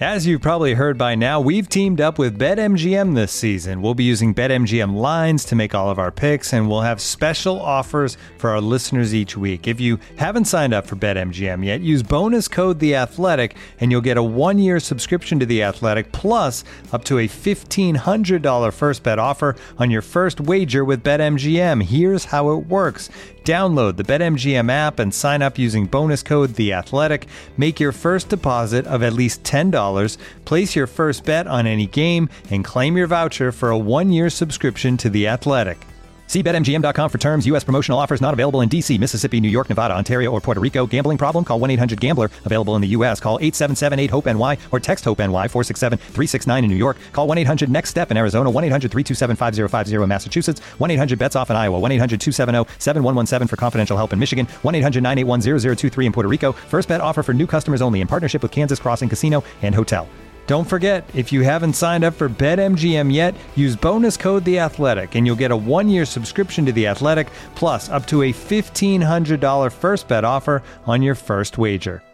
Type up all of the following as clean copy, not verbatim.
As you've probably heard by now, we've teamed up with BetMGM this season. We'll be using BetMGM lines to make all of our picks, and we'll have special offers for our listeners each week. If you haven't signed up for BetMGM yet, use bonus code The Athletic, and you'll get a 1-year subscription to The Athletic, plus up to a $1,500 first bet offer on your first wager with BetMGM. Here's how it works. Download the BetMGM app and sign up using bonus code The Athletic. Make your first deposit of at least $10. Place your first bet on any game and claim your voucher for a 1-year subscription to The Athletic. See BetMGM.com for terms. U.S. promotional offers not available in D.C., Mississippi, New York, Nevada, Ontario, or Puerto Rico. Gambling problem? Call 1-800-GAMBLER. Available in the U.S. Call 877-8-HOPE-NY or text HOPE-NY 467-369 in New York. Call 1-800-NEXT-STEP in Arizona. 1-800-327-5050 in Massachusetts. 1-800-BETS-OFF in Iowa. 1-800-270-7117 for confidential help in Michigan. 1-800-981-0023 in Puerto Rico. First bet offer for new customers only in partnership with Kansas Crossing Casino and Hotel. Don't forget, if you haven't signed up for BetMGM yet, use bonus code The Athletic, and you'll get a 1-year subscription to The Athletic, plus up to a $1,500 first bet offer on your first wager.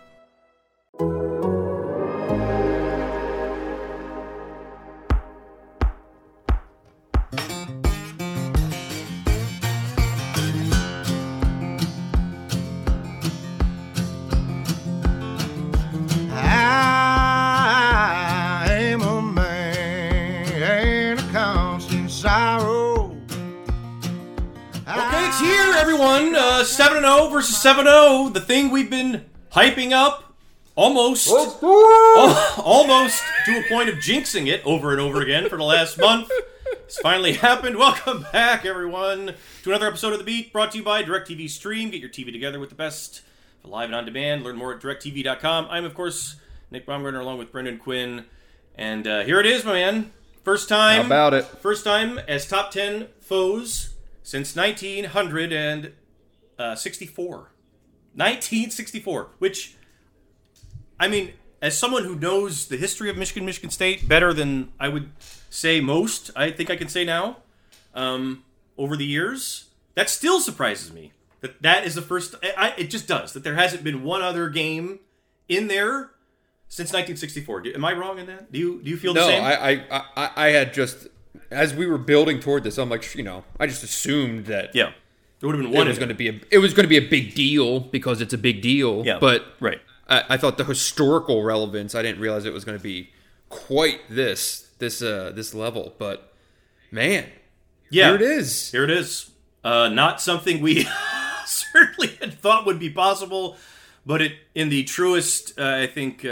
Everyone, 7-0 versus 7-0, the thing we've been hyping up almost to a point of jinxing it over and over again for the last month. It's finally happened. Welcome back, everyone, to another episode of The Beat, brought to you by DirecTV Stream. Get your TV together with the best for live and on demand. Learn more at directtv.com. I'm, of course, Nick Baumgartner, along with Brendan Quinn. And here it is, my man. First time. How about it? First time as top 10 foes since 1964. 1964, which, I mean, as someone who knows the history of Michigan State better than I would say most, I think I can say now, over the years, that still surprises me. That is the first, it just does, that there hasn't been one other game in there since 1964. Am I wrong in that? Do you feel the same? No, I had just, as we were building toward this, I'm like, I just assumed that there would have been one. It was going to be a big deal because it's a big deal. Yeah, but right. I thought the historical relevance, I didn't realize it was going to be quite this level. But man, here it is. Here it is. Not something we certainly had thought would be possible, but it, in the truest, I think,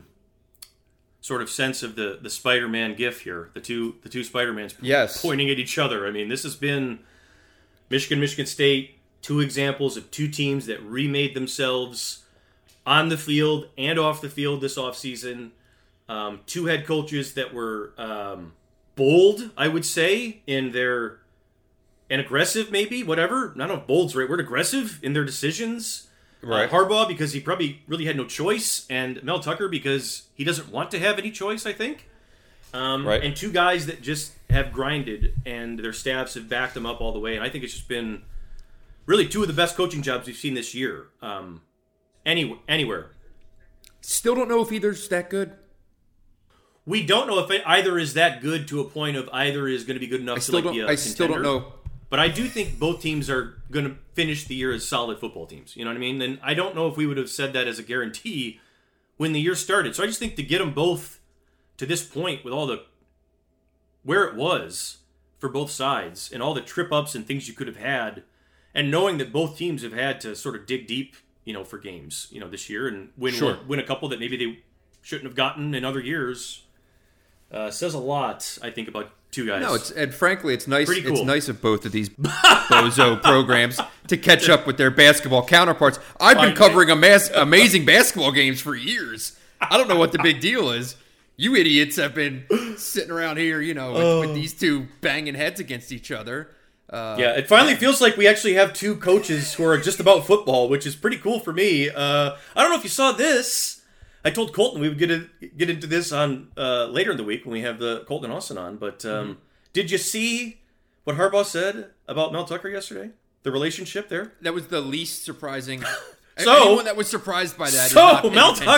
sort of sense of the Spider-Man gif here, the two Spider-Mans pointing at each other. I mean, this has been Michigan State, two examples of two teams that remade themselves on the field and off the field this offseason. Two head coaches that were bold, I would say, and aggressive, maybe, whatever. I don't know if bold's the right word, aggressive in their decisions. Right. Harbaugh, because he probably really had no choice, and Mel Tucker, because he doesn't want to have any choice, I think. Right. And two guys that just have grinded, and their staffs have backed them up all the way. And I think it's just been really two of the best coaching jobs we've seen this year. Anywhere. Still don't know if either's that good. We don't know if either is that good to a point of either is going to be good enough to be a contender. I still don't know. But I do think both teams are going to finish the year as solid football teams. You know what I mean? And I don't know if we would have said that as a guarantee when the year started. So I just think to get them both to this point with all the where it was for both sides and all the trip-ups and things you could have had, and knowing that both teams have had to sort of dig deep, for games, this year and win a couple that maybe they shouldn't have gotten in other years, says a lot, I think, about two guys. No, and frankly, it's nice. Pretty cool. It's nice of both of these bozo programs to catch up with their basketball counterparts. I've been covering amazing basketball games for years. I don't know what the big deal is. You idiots have been sitting around here, with these two banging heads against each other. It finally feels like we actually have two coaches who are just about football, which is pretty cool for me. I don't know if you saw this. I told Colton we would get into this on later in the week when we have the Colton and Austin on. But did you see what Harbaugh said about Mel Tucker yesterday? The relationship there? That was the least surprising. So anyone that was surprised by that. So Mel Tucker.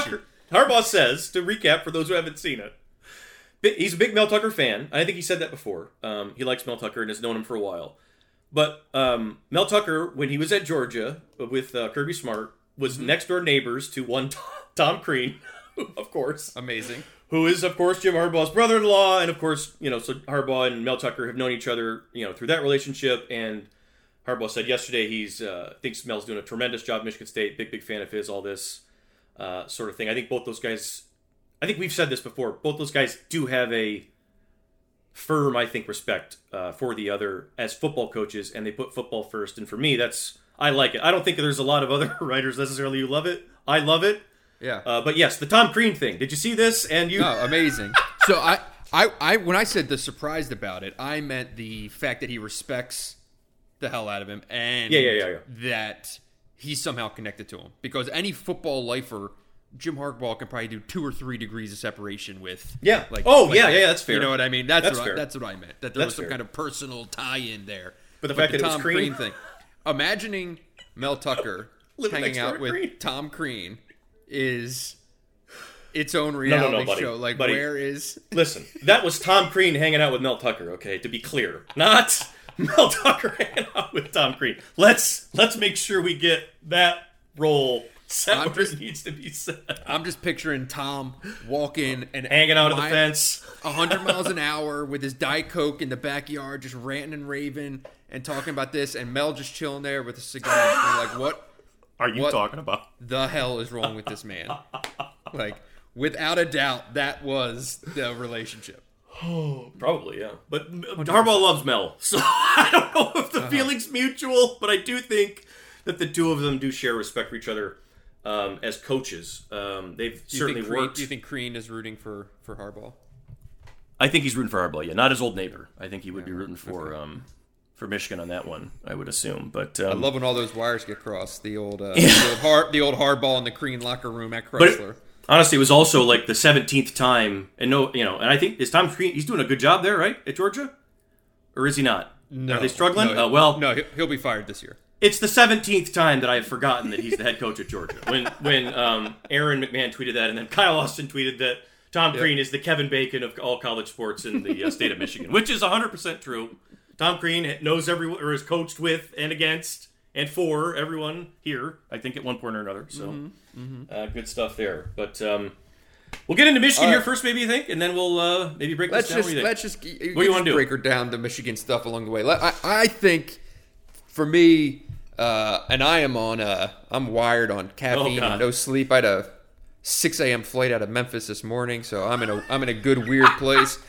Harbaugh says, to recap for those who haven't seen it, he's a big Mel Tucker fan. I think he said that before. He likes Mel Tucker and has known him for a while. But Mel Tucker, when he was at Georgia with Kirby Smart, was next door neighbors to one Tom Crean, of course. Amazing. Who is, of course, Jim Harbaugh's brother-in-law. And, of course, so Harbaugh and Mel Tucker have known each other, through that relationship. And Harbaugh said yesterday he's thinks Mel's doing a tremendous job at Michigan State. Big fan of his, all this sort of thing. I think both those guys, I think we've said this before, both those guys do have a firm, I think, respect for the other as football coaches, and they put football first. And for me, I like it. I don't think there's a lot of other writers necessarily who love it. I love it. Yeah. But yes, the Tom Crean thing. Did you see this? And you? Oh, amazing. So I when I said the surprised about it, I meant the fact that he respects the hell out of him, and that he's somehow connected to him. Because any football lifer, Jim Harbaugh can probably do 2 or 3 degrees of separation with. Yeah. That's fair. You know what I mean? That's what I meant. That there was some fair. kind of personal tie-in there. But the fact that it was Tom Crean thing. Imagining Mel Tucker hanging out with Crean. Tom Crean is its own reality buddy. show. Like, buddy. where is... Listen, that was Tom Crean hanging out with Mel Tucker, okay, to be clear. Not Mel Tucker hanging out with Tom Crean. Let's make sure we get that role set where it needs to be set. I'm just picturing Tom walking and hanging out at the fence. 100 miles an hour with his Diet Coke in the backyard, just ranting and raving and talking about this, and Mel just chilling there with a cigar. And like, what are you talking about? The hell is wrong with this man? Like, without a doubt, that was the relationship. Oh, probably, yeah. But Harbaugh loves Mel, so I don't know if the feeling's mutual, but I do think that the two of them do share respect for each other as coaches. They've certainly worked. Do you think Crean is rooting for Harbaugh? I think he's rooting for Harbaugh, yeah. Not his old neighbor. I think he would be rooting for Michigan on that one, I would assume. But I love when all those wires get crossed. The old Harbaugh in the Crean locker room at Chrysler. But honestly, it was also like the 17th time, and and I think is Tom Crean. He's doing a good job there, right, at Georgia, or is he not? No, are they struggling? No, he'll be fired this year. It's the 17th time that I've forgotten that he's the head coach at Georgia. When Aaron McMahon tweeted that, and then Kyle Austin tweeted that Tom Crean is the Kevin Bacon of all college sports in the state of Michigan, which is 100% true. Tom Crean knows everyone, or is coached with and against and for everyone here, I think, at one point or another. So, good stuff there. But we'll get into Michigan here first, maybe you think, and then we'll maybe break this down. Let's just what do you want to do? Break her down the Michigan stuff along the way. I think, for me, and I am I'm wired on caffeine and no sleep. I had a 6 a.m. flight out of Memphis this morning, so I'm in a good weird place.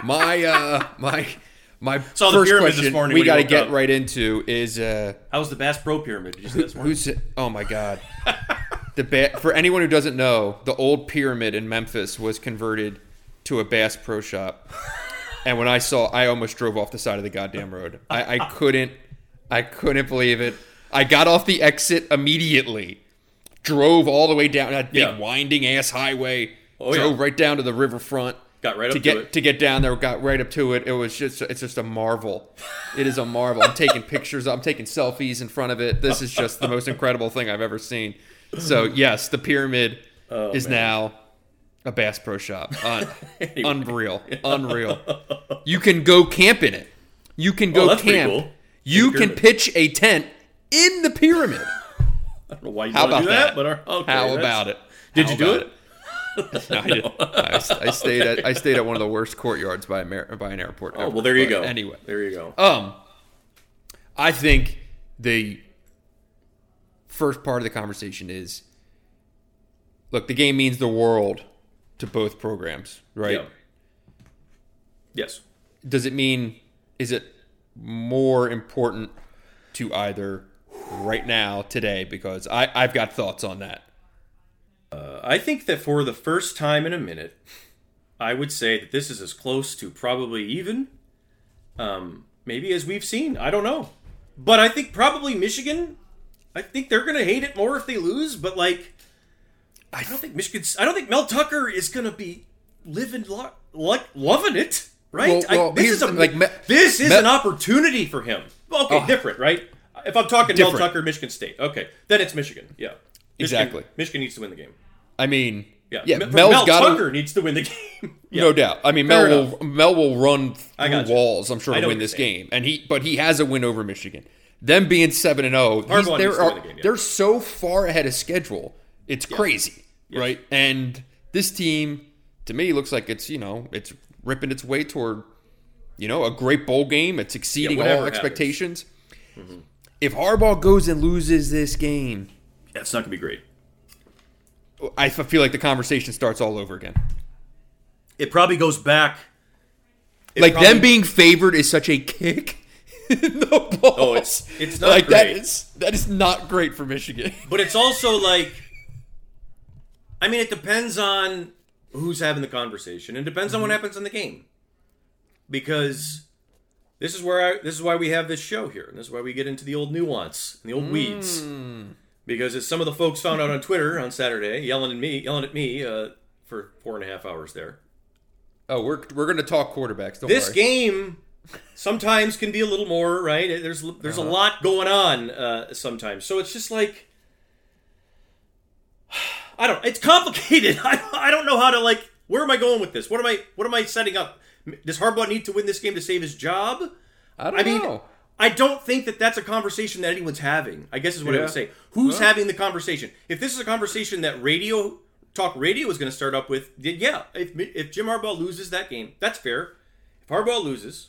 My first question this morning we got to get right into is how's the Bass Pro Pyramid? Did you see this morning? Oh my God! For anyone who doesn't know, the old pyramid in Memphis was converted to a Bass Pro Shop, and when I almost drove off the side of the goddamn road. I couldn't believe it. I got off the exit immediately, drove all the way down that big winding ass highway, drove right down to the riverfront. Got right up to it. To get down there, got right up to it. It's just a marvel. It is a marvel. I'm taking pictures. I'm taking selfies in front of it. This is just the most incredible thing I've ever seen. So, yes, the pyramid is now a Bass Pro Shop. Unreal. You can go camp in it. You can go camp. Cool. You can pitch a tent in the pyramid. I don't know why you want to do that, but okay, how about it? Did you do it? No, I didn't. I stayed at one of the worst courtyards by an airport. Oh, well, there you go. Anyway, there you go. I think the first part of the conversation is, look, the game means the world to both programs, right? Yeah. Yes. Is it more important to either right now, today? Because I've got thoughts on that. I think that for the first time in a minute, I would say that this is as close to probably even, maybe as we've seen. I don't know. But I think probably Michigan, I think they're going to hate it more if they lose. But, I don't think Mel Tucker is going to be loving it, right? This is an opportunity for him. Okay, different, right? If I'm talking Mel Tucker, Michigan State, okay, then it's Michigan, yeah. Exactly. Michigan needs to win the game. I mean, Yeah, Mel Tucker needs to win the game. No doubt. I mean, Mel will run through walls, I'm sure, to win this game. But he has a win over Michigan. Them being 7-0, they're so far ahead of schedule. It's crazy, right? And this team, to me, looks like it's ripping its way toward, a great bowl game. It's exceeding all expectations. Mm-hmm. If Harbaugh goes and loses this game, it's not going to be great. I feel like the conversation starts all over again. It probably goes back. Them being favored is such a kick in the balls. Oh, it's not like great. That is not great for Michigan. But it's also like, I mean, it depends on who's having the conversation. It depends on what happens in the game. Because this is why we have this show here, and this is why we get into the old nuance and the old weeds. Because as some of the folks found out on Twitter on Saturday, yelling at me for 4.5 hours there. Oh, we're going to talk quarterbacks. This game sometimes can be a little more, right? There's a lot going on sometimes, so it's just like, it's complicated. I don't know how to, where am I going with this? What am I setting up? Does Harbaugh need to win this game to save his job? I don't know. I don't think that that's a conversation that anyone's having, I guess is what I would say. Who's having the conversation? If this is a conversation that talk radio is going to start up with, if Jim Harbaugh loses that game, that's fair. If Harbaugh loses,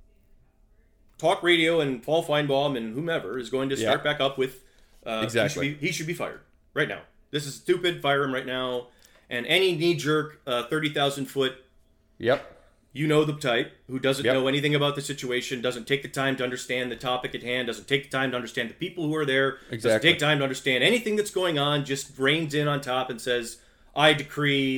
talk radio and Paul Feinbaum and whomever is going to start back up with, exactly. He should be fired right now. This is stupid. Fire him right now. And any knee-jerk 30,000-foot the type who doesn't know anything about the situation, doesn't take the time to understand the topic at hand, doesn't take the time to understand the people who are there, doesn't take time to understand anything that's going on, just reigns in on top and says, I decree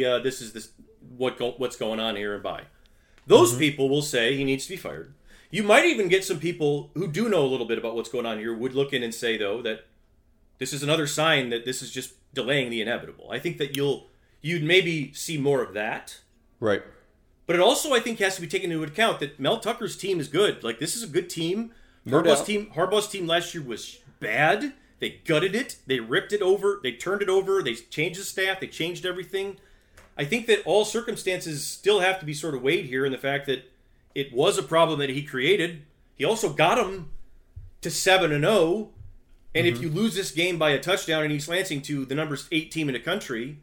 what's going on here and bye. Those people will say he needs to be fired. You might even get some people who do know a little bit about what's going on here would look in and say, though, that this is another sign that this is just delaying the inevitable. I think that you'd maybe see more of that. Right. But it also, I think, has to be taken into account that Mel Tucker's team is good. This is a good team. Harbaugh's team last year was bad. They gutted it. They ripped it over. They turned it over. They changed the staff. They changed everything. I think that all circumstances still have to be sort of weighed here in the fact that it was a problem that he created. He also got them to 7-0. And if you lose this game by a touchdown in East Lansing to the number 8 team in the country,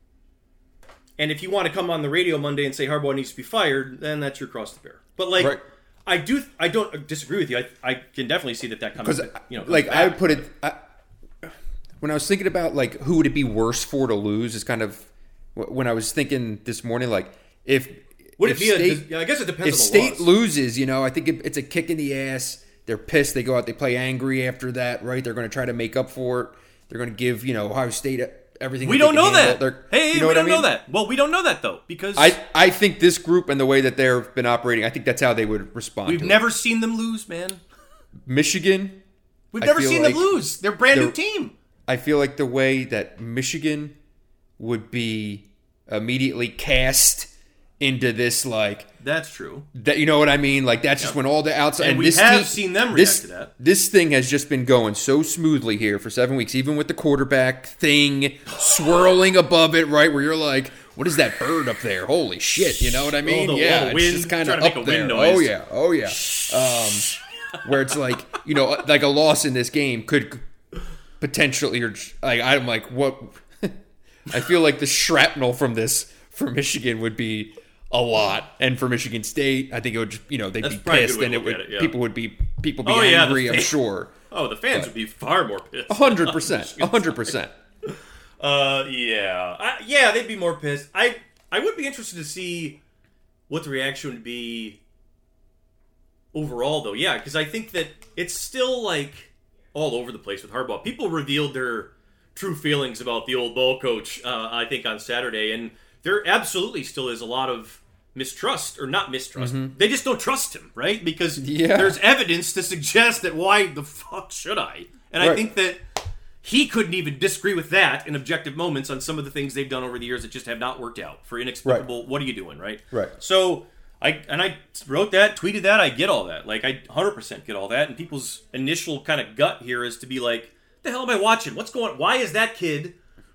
and if you want to come on the radio Monday and say Harbaugh needs to be fired, then that's your cross to bear. But I don't disagree with you. I can definitely see that comes. Because I would put it when I was thinking about who would it be worse for to lose is kind of when I was thinking this morning if State, I guess it depends. If on the State loss. loses, I think it's a kick in the ass. They're pissed. They go out. They play angry after that. Right? They're going to try to make up for it. They're going to give Ohio State everything. We don't know that. We don't know that. Well, we don't know that though because I think this group and the way that they've been operating, I think that's how they would respond. We've never seen them lose, man. Michigan. We've never seen them lose. They're a brand new team. I feel like the way that Michigan would be immediately cast into this that's true. That you know what I mean? That's just when all the outside and we have seen them react to that. This thing has just been going so smoothly here for 7 weeks, even with the quarterback thing swirling above it, right? Where you're like, what is that bird up there? Holy shit! You know what I mean? It's just kind of up there. Oh yeah. Where it's a loss in this game could potentially, I'm like, what? I feel like the shrapnel from this for Michigan would be a lot, and for Michigan State, I think it would they'd be pissed, and people would be angry. I'm sure. Oh, the fans would be far more pissed. 100%, 100%. They'd be more pissed. I would be interested to see what the reaction would be overall, though. Yeah, because I think that it's still all over the place with Harbaugh. People revealed their true feelings about the old ball coach, I think, on Saturday, and there absolutely still is a lot of mistrust, or not mistrust. Mm-hmm. They just don't trust him, right? Because there's evidence to suggest that why the fuck should I? And I think that he couldn't even disagree with that in objective moments on some of the things they've done over the years that just have not worked out for inexplicable, what are you doing, right? Right. So I wrote that, tweeted that, I get all that. I 100% get all that. And people's initial kind of gut here is to be the hell am I watching? What's going on? Why is that kid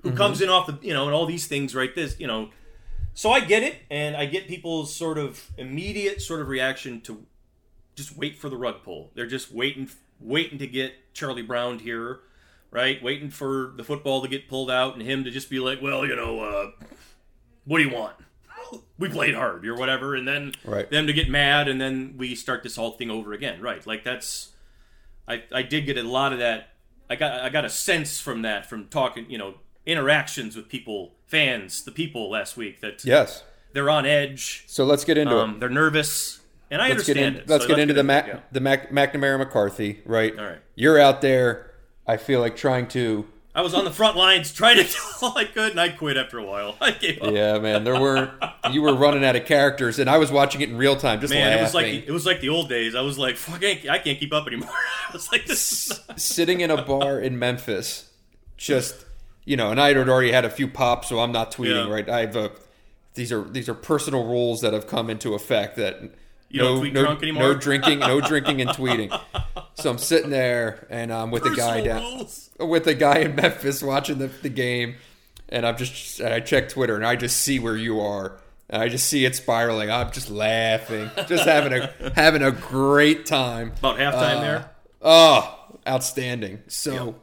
who comes in off the, and all these things, right? So I get it, and I get people's sort of immediate sort of reaction to just wait for the rug pull. They're just waiting to get Charlie Brown here, right? Waiting for the football to get pulled out and him to just be like, well, what do you want? We played hard or whatever, and then them to get mad, and then we start this whole thing over again, right? Like I did get a lot of that. I got a sense from that, from talking, interactions with people, fans, the people last week, that they're on edge. So let's get into it. They're nervous, and I understand it. Let's get into the McNamara McCarthy, right? All right. You're out there, I feel like, trying to... I was on the front lines trying to do all I could, and I quit after a while. I gave up. Yeah, man. You were running out of characters, and I was watching it in real time, just laughing. It was like the old days. I was like, fuck, I can't keep up anymore. I was like, this. Sitting in a bar in Memphis, just, and I had already had a few pops, so I'm not tweeting, right? These are personal rules that have come into effect that you don't tweet drunk anymore. No drinking and tweeting. So I'm sitting there, and I'm with a guy in Memphis watching the game, and I check Twitter, and I just see where you are, and I just see it spiraling. I'm just laughing, just having a great time. About halftime there. Oh, outstanding! So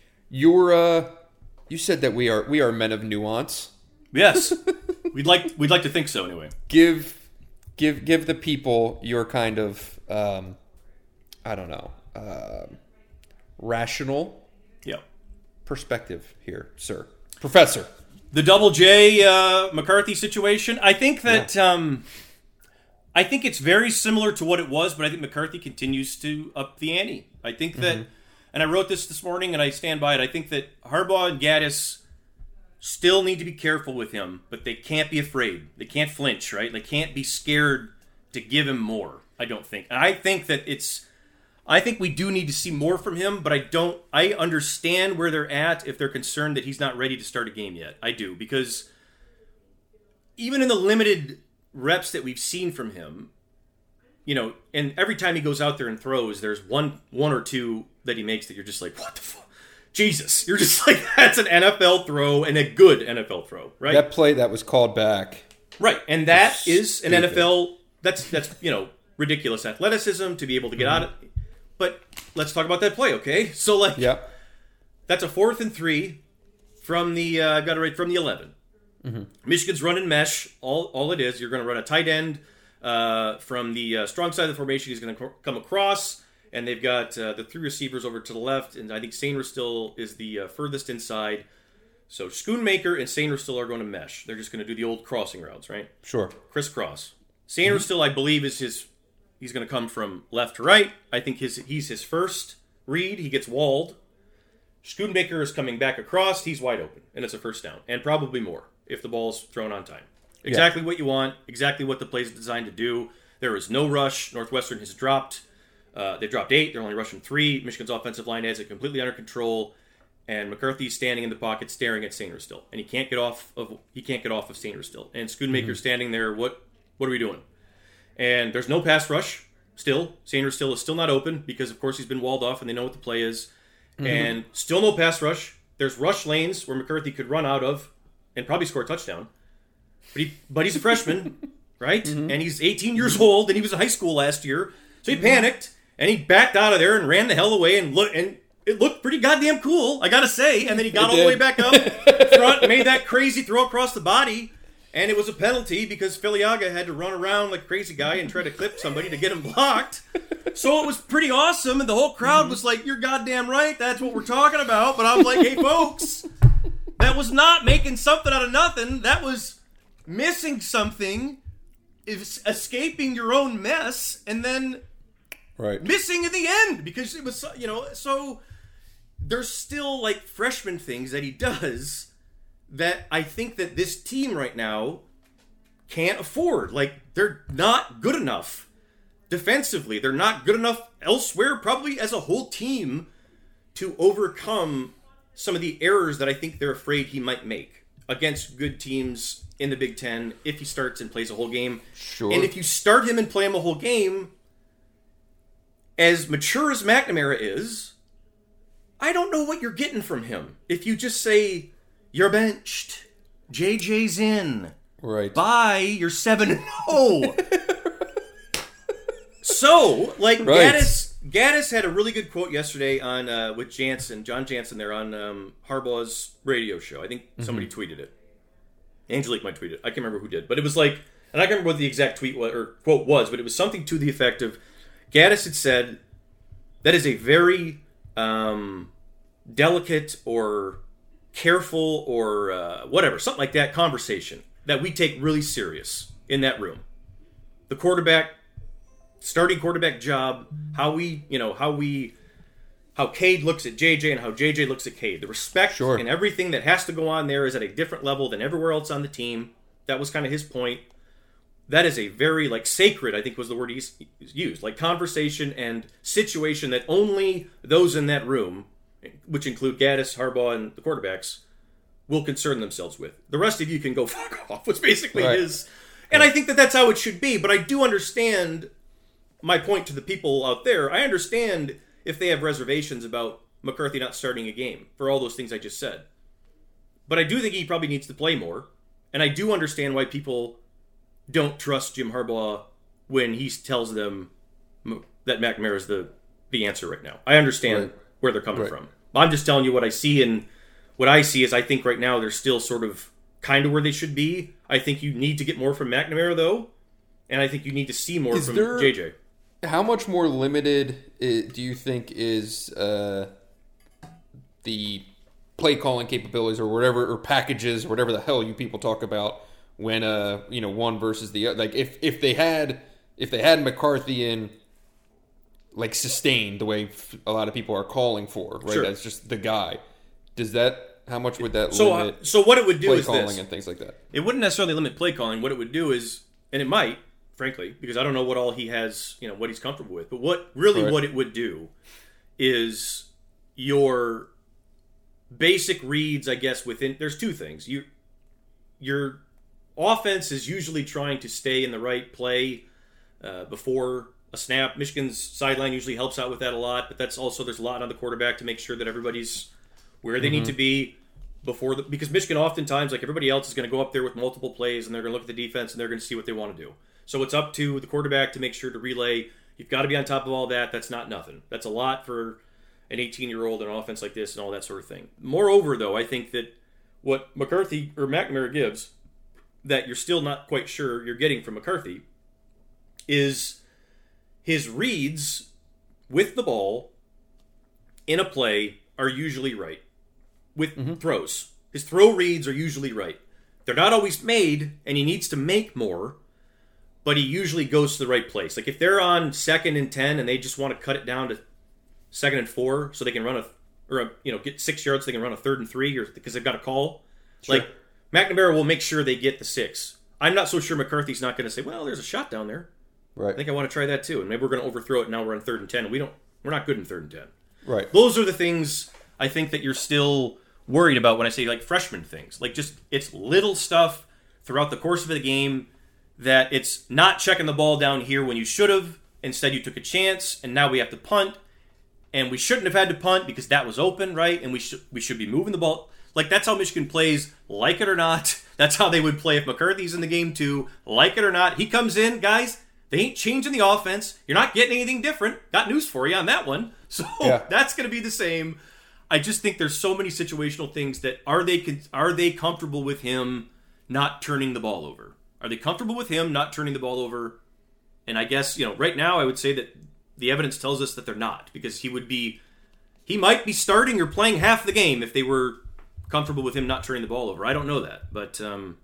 you said that we are men of nuance. Yes, we'd like to think so anyway. Give the people your kind of rational perspective here, sir. Professor. The Double J McCarthy situation. I think that I think it's very similar to what it was, but I think McCarthy continues to up the ante. I think that, and I wrote this morning, and I stand by it. I think that Harbaugh and Gaddis still need to be careful with him, but they can't be afraid. They can't flinch, right? They can't be scared to give him more. I don't think. And I think we do need to see more from him, but I understand where they're at if they're concerned that he's not ready to start a game yet. I do, because even in the limited reps that we've seen from him, and every time he goes out there and throws, there's one or two that he makes that you're just like, what the fuck? Jesus. You're just like, that's an NFL throw, and a good NFL throw, right? That play that was called back. Right, and that is an NFL, that's ridiculous athleticism to be able to get out of. But let's talk about that play, okay? So, that's a 4th and 3 from the, I've got it right, from the 11. Michigan's running mesh. All it is, you're going to run a tight end from the strong side of the formation. He's going to come across, and they've got the 3 receivers over to the left, and I think Sainristil is the furthest inside. So Schoonmaker and Sainristil are going to mesh. They're just going to do the old crossing routes, right? Sure. Crisscross. Sainristil, I believe, is he's going to come from left to right. I think he's his first read. He gets walled. Schoonmaker is coming back across. He's wide open, and it's a first down, and probably more if the ball's thrown on time. Exactly what you want, exactly what the play is designed to do. There is no rush. Northwestern has dropped. They dropped 8. They're only rushing 3. Michigan's offensive line has it completely under control, and McCarthy's standing in the pocket staring at Sainristil, and he can't get off of Sainristil. And Schoonmaker's standing there. What are we doing? And there's no pass rush still. Sainristil is still not open because, of course, he's been walled off and they know what the play is. And still no pass rush. There's rush lanes where McCarthy could run out of and probably score a touchdown. But he's a freshman, right? And he's 18 years old, and he was in high school last year. So he panicked, and he backed out of there and ran the hell away, and it looked pretty goddamn cool, I gotta say. And then he got all the way back up front, made that crazy throw across the body. And it was a penalty because Filiaga had to run around like a crazy guy and try to clip somebody to get him blocked. So it was pretty awesome, and the whole crowd was like, you're goddamn right, that's what we're talking about. But I was like, hey, folks, that was not making something out of nothing. That was missing something, escaping your own mess, and then missing in the end. Because it was, so there's still like freshman things that he does that I think that this team right now can't afford. Like, they're not good enough defensively. They're not good enough elsewhere, probably as a whole team, to overcome some of the errors that I think they're afraid he might make against good teams in the Big Ten if he starts and plays a whole game. Sure. And if you start him and play him a whole game, as mature as McNamara is, I don't know what you're getting from him. If you just say, You're benched. JJ's in. Right. Bye. You're 7-0. So, like, right. Gaddis had a really good quote yesterday on with John Jansen there on Harbaugh's radio show. I think somebody tweeted it. Angelique might tweet it. I can't remember who did. But it was like, and I can't remember what the exact tweet was, or quote was, but it was something to the effect of, Gaddis had said, that is a very delicate or careful or whatever, something like that conversation that we take really serious in that room. The starting quarterback job, how Cade looks at JJ and how JJ looks at Cade. The respect and everything that has to go on there is at a different level than everywhere else on the team. That was kind of his point. That is a very, like, sacred, I think was the word he used, like conversation and situation that only those in that room, which include Gaddis, Harbaugh, and the quarterbacks, will concern themselves with. The rest of you can go fuck off, was basically his. And I think that that's how it should be, but I do understand my point to the people out there. I understand if they have reservations about McCarthy not starting a game for all those things I just said. But I do think he probably needs to play more, and I do understand why people don't trust Jim Harbaugh when he tells them that McNamara is the answer right now. I understand where they're coming from. I'm just telling you what I see, and what I see is I think right now they're still sort of kind of where they should be. I think you need to get more from McNamara, though, and I think you need to see more from JJ. How much more limited do you think is the play calling capabilities or whatever, or packages, or whatever the hell you people talk about when one versus the other? Like if they had McCarthy in, like, sustained the way a lot of people are calling for, right? Sure. That's just the guy. How much would that limit? So what it would do play is calling this. And things like that. It wouldn't necessarily limit play calling. What it would do is, and it might, frankly, because I don't know what all he has, what he's comfortable with. But what it would do is your basic reads, I guess, within. There's two things. Your offense is usually trying to stay in the right play before a snap. Michigan's sideline usually helps out with that a lot, but that's also, there's a lot on the quarterback to make sure that everybody's where they need to be before because Michigan oftentimes, like everybody else, is going to go up there with multiple plays, and they're going to look at the defense and they're going to see what they want to do. So it's up to the quarterback to make sure to relay. You've got to be on top of all that. That's not nothing. That's a lot for an 18-year-old in an offense like this and all that sort of thing. Moreover, though, I think that what McCarthy or McNamara gives that you're still not quite sure you're getting from McCarthy is his reads with the ball in a play are usually right. With throws. His throw reads are usually right. They're not always made, and he needs to make more, but he usually goes to the right place. Like if they're on 2nd and 10 and they just want to cut it down to 2nd and 4 so they can run get 6 yards so they can run a 3rd and 3 or because they've got a call. Sure. Like McNamara will make sure they get the 6. I'm not so sure McCarthy's not going to say, well, there's a shot down there. Right. I think I want to try that too. And maybe we're going to overthrow it and now we're on 3rd and 10 and we're not good in 3rd and 10. Right. Those are the things I think that you're still worried about when I say like freshman things. Like just it's little stuff throughout the course of the game that it's not checking the ball down here when you should have. Instead you took a chance and now we have to punt. And we shouldn't have had to punt because that was open, right? And we should be moving the ball. Like that's how Michigan plays, like it or not. That's how they would play if McCarthy's in the game too, like it or not. He comes in, guys, they ain't changing the offense. You're not getting anything different. Got news for you on that one. So That's going to be the same. I just think there's so many situational things that are they comfortable with him not turning the ball over? Are they comfortable with him not turning the ball over? And I guess, right now I would say that the evidence tells us that they're not, because he might be starting or playing half the game if they were comfortable with him not turning the ball over. I don't know that, but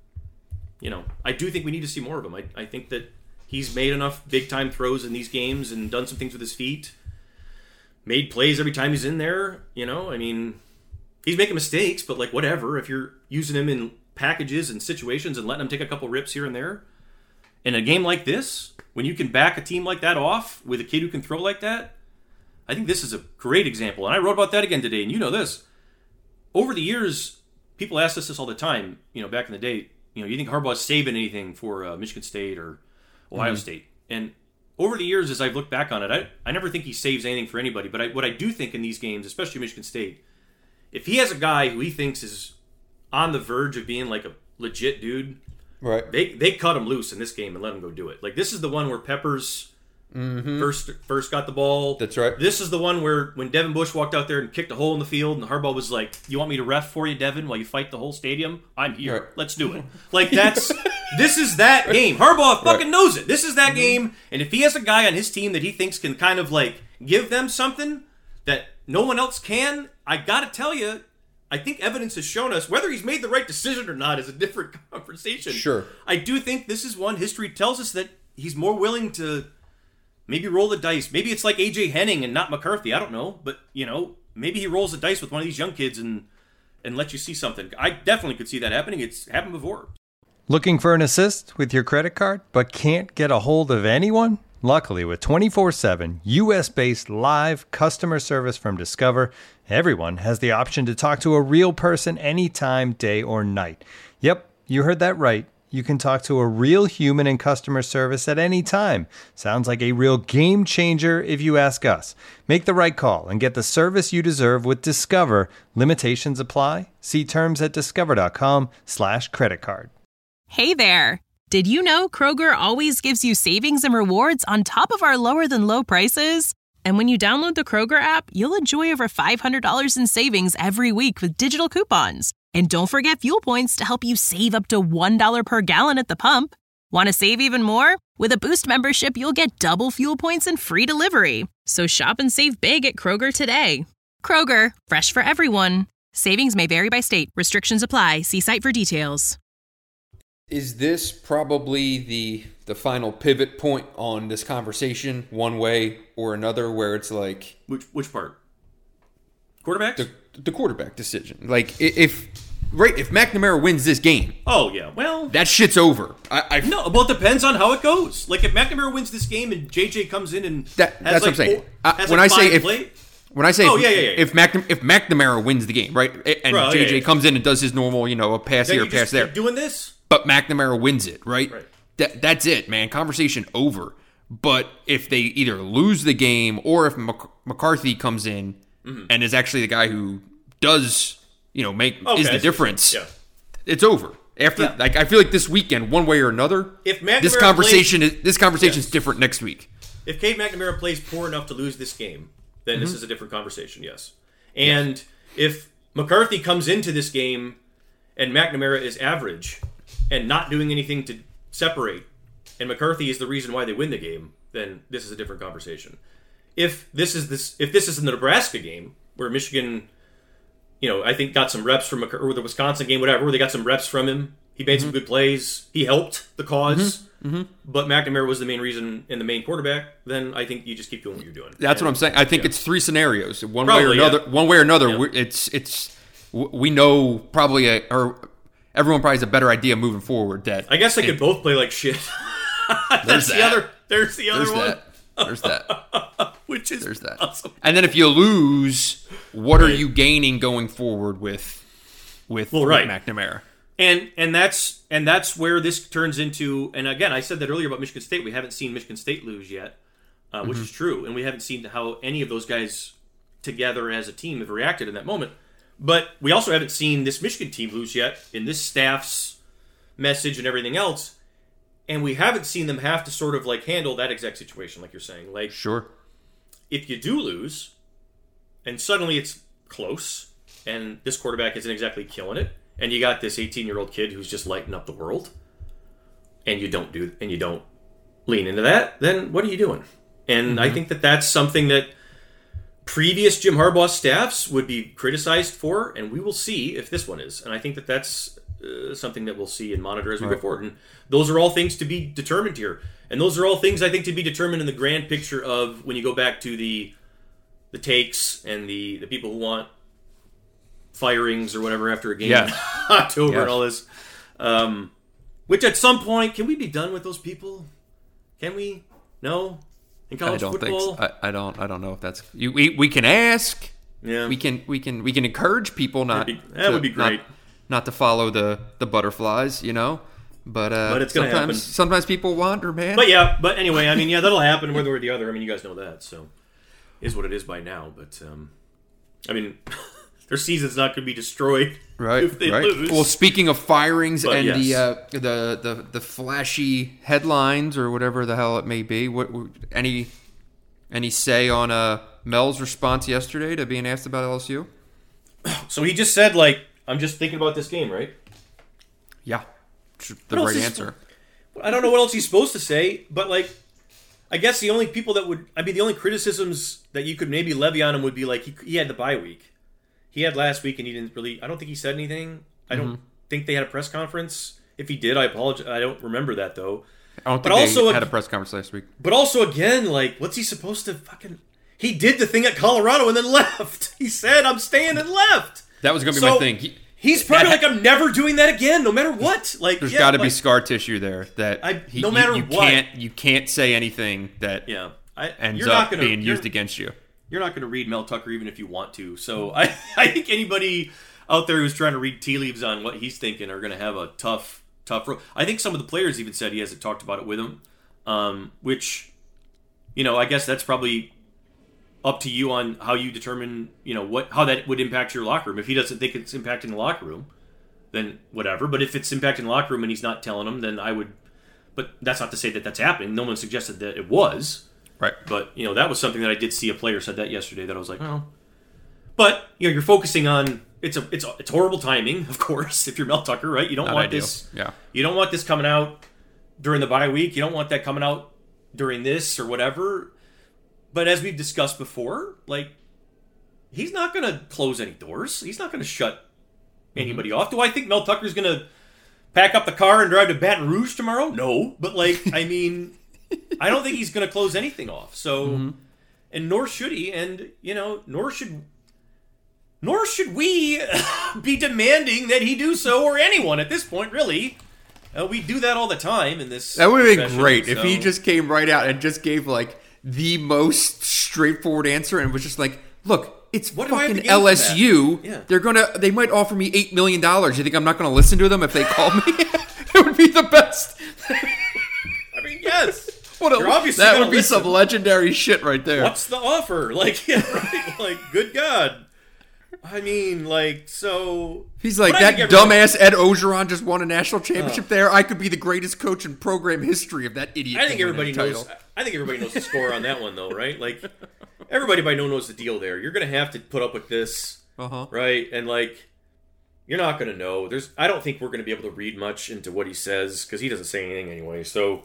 I do think we need to see more of him. I think that he's made enough big time throws in these games and done some things with his feet. Made plays every time he's in there, I mean, he's making mistakes, but like whatever. If you're using him in packages and situations and letting him take a couple rips here and there, in a game like this, when you can back a team like that off with a kid who can throw like that, I think this is a great example. And I wrote about that again today, and you know this. Over the years, people ask us this all the time, back in the day, you think Harbaugh's saving anything for Michigan State or Ohio State? And over the years, as I've looked back on it, I never think he saves anything for anybody. But what I do think in these games, especially Michigan State, if he has a guy who he thinks is on the verge of being like a legit dude, Right. they cut him loose in this game and let him go do it. Like, this is the one where Peppers first got the ball. That's right. This is the one where when Devin Bush walked out there and kicked a hole in the field, and Harbaugh was like, "You want me to ref for you, Devin, while you fight the whole stadium? I'm here. Right. Let's do it." Like, this is that game. Harbaugh fucking knows it. This is that game, and if he has a guy on his team that he thinks can kind of like give them something that no one else can, I gotta tell you, I think evidence has shown us whether he's made the right decision or not is a different conversation. Sure. I do think this is one history tells us that he's more willing to maybe roll the dice. Maybe it's like AJ Henning and not McCarthy. I don't know. But, maybe he rolls the dice with one of these young kids and lets you see something. I definitely could see that happening. It's happened before. Looking for an assist with your credit card, but can't get a hold of anyone? Luckily, with 24/7 U.S.-based live customer service from Discover, everyone has the option to talk to a real person anytime, day or night. Yep, you heard that right. You can talk to a real human in customer service at any time. Sounds like a real game changer if you ask us. Make the right call and get the service you deserve with Discover. Limitations apply. See terms at discover.com/creditcard. Hey there! Did you know Kroger always gives you savings and rewards on top of our lower than low prices? And when you download the Kroger app, you'll enjoy over $500 in savings every week with digital coupons. And don't forget fuel points to help you save up to $1 per gallon at the pump. Want to save even more? With a Boost membership, you'll get double fuel points and free delivery. So shop and save big at Kroger today. Kroger, fresh for everyone. Savings may vary by state. Restrictions apply. See site for details. Is this probably the final pivot point on this conversation, one way or another, where it's like... Which part? Quarterbacks? The quarterback decision. Like, if McNamara wins this game... Oh, yeah. Well... that shit's over. No, well, it depends on how it goes. Like, if McNamara wins this game and JJ comes in and... That's what I'm saying. When I say if McNamara wins the game, right? And JJ comes in and does his normal, a pass then here, a pass there. Doing this? But McNamara wins it, right? That's it, man. Conversation over. But if they either lose the game or if McCarthy comes in and is actually the guy who does, is the difference, it's over. After, I feel like this weekend, one way or another, this conversation is different next week. If Cade McNamara plays poor enough to lose this game, then this is a different conversation, yes. And if McCarthy comes into this game and McNamara is average and not doing anything to separate, and McCarthy is the reason why they win the game, then this is a different conversation. If this is the Nebraska game where Michigan, I think got some reps from or the Wisconsin game, whatever, where they got some reps from him, he made some good plays, he helped the cause, but McNamara was the main reason and the main quarterback, then I think you just keep doing what you're doing. That's what I'm saying. I think it's three scenarios. One way or another, it's we know probably everyone probably has a better idea moving forward. That I guess they could both play like shit. There's the other one. There's that. Which is awesome. And then if you lose, what are you gaining going forward with McNamara? And that's where this turns into. And again, I said that earlier about Michigan State. We haven't seen Michigan State lose yet, which is true, and we haven't seen how any of those guys together as a team have reacted in that moment. But we also haven't seen this Michigan team lose yet in this staff's message and everything else. And we haven't seen them have to sort of like handle that exact situation, like you're saying. Like, sure, if you do lose, and suddenly it's close, and this quarterback isn't exactly killing it, and you got this 18-year-old kid who's just lighting up the world, and you don't lean into that, then what are you doing? And I think that that's something that previous Jim Harbaugh staffs would be criticized for, and we will see if this one is. And I think that that's something that we'll see and monitor as we go forward. And those are all things to be determined here. And those are all things, I think, to be determined in the grand picture of when you go back to the takes and the people who want firings or whatever after a game in October and all this. Which at some point, can we be done with those people? Can we? No? In college football? Think so. I don't know if that's we can ask. Yeah. We can encourage people that would be great. Not to follow the butterflies, But it's gonna happen. Sometimes people wander, man. But anyway, I mean, that'll happen one way or the other. I mean, you guys know that, so is what it is by now. But I mean, their season's not going to be destroyed Right, if they right. lose. Well, speaking of firings But and yes. the flashy headlines or whatever the hell it may be, any say on Mel's response yesterday to being asked about LSU? So he just said, like, I'm just thinking about this game, right? Yeah, the What else right is- answer. I don't know what else he's supposed to say, but, like, I guess the only people that would... I mean, the only criticisms that you could maybe levy on him would be, like, he had the bye week. He had last week, and he didn't really... I don't think he said anything. I don't think they had a press conference. If he did, I apologize. I don't remember that, though. I don't But think also they had a press conference last week. But also, again, like, what's he supposed to fucking... He did the thing at Colorado and then left. He said, I'm staying, and left. That was going to be So, my thing. He's probably like, I'm never doing that again, no matter what. Like, There's yeah, got to be like, scar tissue there that no matter you what. you can't say anything that Yeah. ends you're not up gonna, being you're- used against you. You're not going to read Mel Tucker even if you want to. So I think anybody out there who's trying to read tea leaves on what he's thinking are going to have a tough road. I think some of the players even said he hasn't talked about it with him, which, I guess that's probably up to you on how you determine, how that would impact your locker room. If he doesn't think it's impacting the locker room, then whatever. But if it's impacting the locker room and he's not telling them, then I would. But that's not to say that that's happening. No one suggested that it was. Right. But, that was something that I did see a player said that yesterday that I was like, oh. But, you're focusing on it's horrible timing, of course, if you're Mel Tucker, right? You don't Not want ideal. this. Yeah. You don't want this coming out during the bye week. You don't want that coming out during this or whatever. But as we've discussed before, like, he's not going to close any doors. He's not going to shut anybody off. Do I think Mel Tucker's going to pack up the car and drive to Baton Rouge tomorrow? No. But, like, I mean, I don't think he's going to close anything off. So, and nor should he. And, nor should we be demanding that he do so, or anyone at this point, really. We do that all the time in this. That would have been profession, great if so- he just came right out and just gave like the most straightforward answer and was just like, "Look, it's What do I have fucking to gain from that?" LSU. Yeah. They might offer me $8 million. You think I'm not gonna listen to them if they call me? It would be the best. I mean, yes. What You're obviously that gonna would be listen. some legendary shit right there. What's the offer? Like, yeah, right? Like, good God. I mean, like, so... He's like, But I that think everybody- dumbass Ed Ogeron just won a national championship there. I could be the greatest coach in program history if that idiot I think can win everybody a knows... title. I think everybody knows the score on that one, though, right? Like, everybody by now knows the deal there. You're going to have to put up with this, right? And, like, you're not going to know. I don't think we're going to be able to read much into what he says, because he doesn't say anything anyway. So,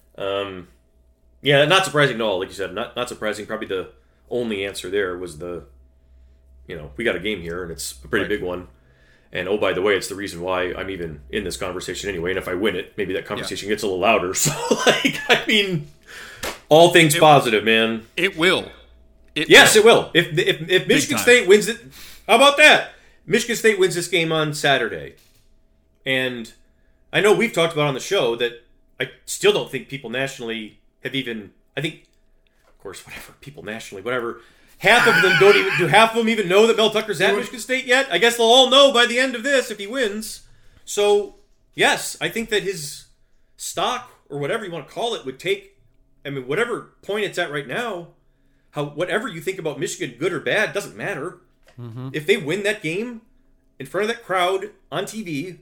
yeah, not surprising at all. Like you said, not surprising. Probably the only answer there was we got a game here, and it's a pretty big one. And, oh, by the way, it's the reason why I'm even in this conversation anyway. And if I win it, maybe that conversation gets a little louder. So, like, I mean, all things positive, man. It will. Yes, it will. If Michigan time. State wins it, how about that? Michigan State wins this game on Saturday. And I know we've talked about on the show that I still don't think people nationally have even, I think, of course, whatever, people nationally, whatever, half of them do half of them even know that Mel Tucker's at Michigan State yet? I guess they'll all know by the end of this if he wins. So, yes, I think that his stock, or whatever you want to call it, would take, I mean, whatever point it's at right now, whatever you think about Michigan, good or bad, doesn't matter. If they win that game in front of that crowd on TV,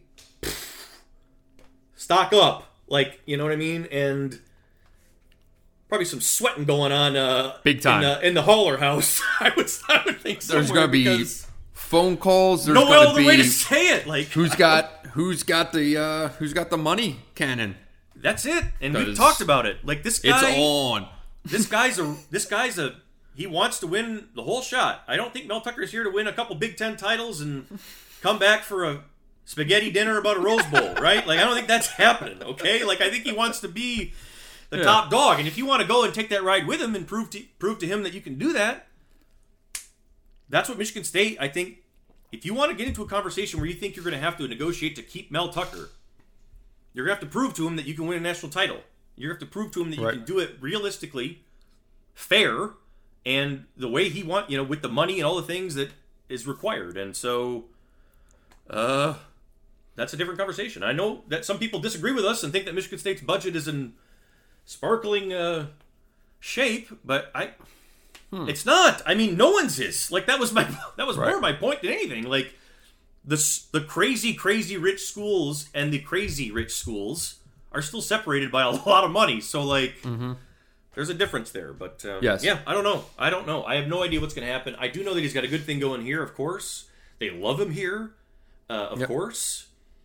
stock up. Like, you know what I mean? And probably some sweating going on Big time. in the Haller house. I would think There's somewhere, going to be because phone calls. There's no going other to way to be say it. Like, who's got the money cannon. that's it. And we've Because talked about it. Like, this It's guy, on. this guy's a he wants to win the whole shot. I don't think Mel Tucker's here to win a couple Big Ten titles and come back for a spaghetti dinner about a Rose Bowl, right? Like, I don't think that's happening, okay? Like, I think he wants to be the top dog. And if you want to go and take that ride with him and prove to him that you can do that, that's what Michigan State, I think, if you want to get into a conversation where you think you're going to have to negotiate to keep Mel Tucker, you're going to have to prove to him that you can win a national title. You're going to have to prove to him that you can do it realistically, fair, and the way he wants, with the money and all the things that is required. And so, that's a different conversation. I know that some people disagree with us and think that Michigan State's budget is in sparkling shape, but It's not. I mean, no one's is. Like, that was Right. more my point than anything. Like, the crazy, crazy rich schools and the crazy rich schools are still separated by a lot of money. So, like, there's a difference there. But, Yes. yeah, I don't know. I have no idea what's going to happen. I do know that he's got a good thing going here, of course. They love him here, of course.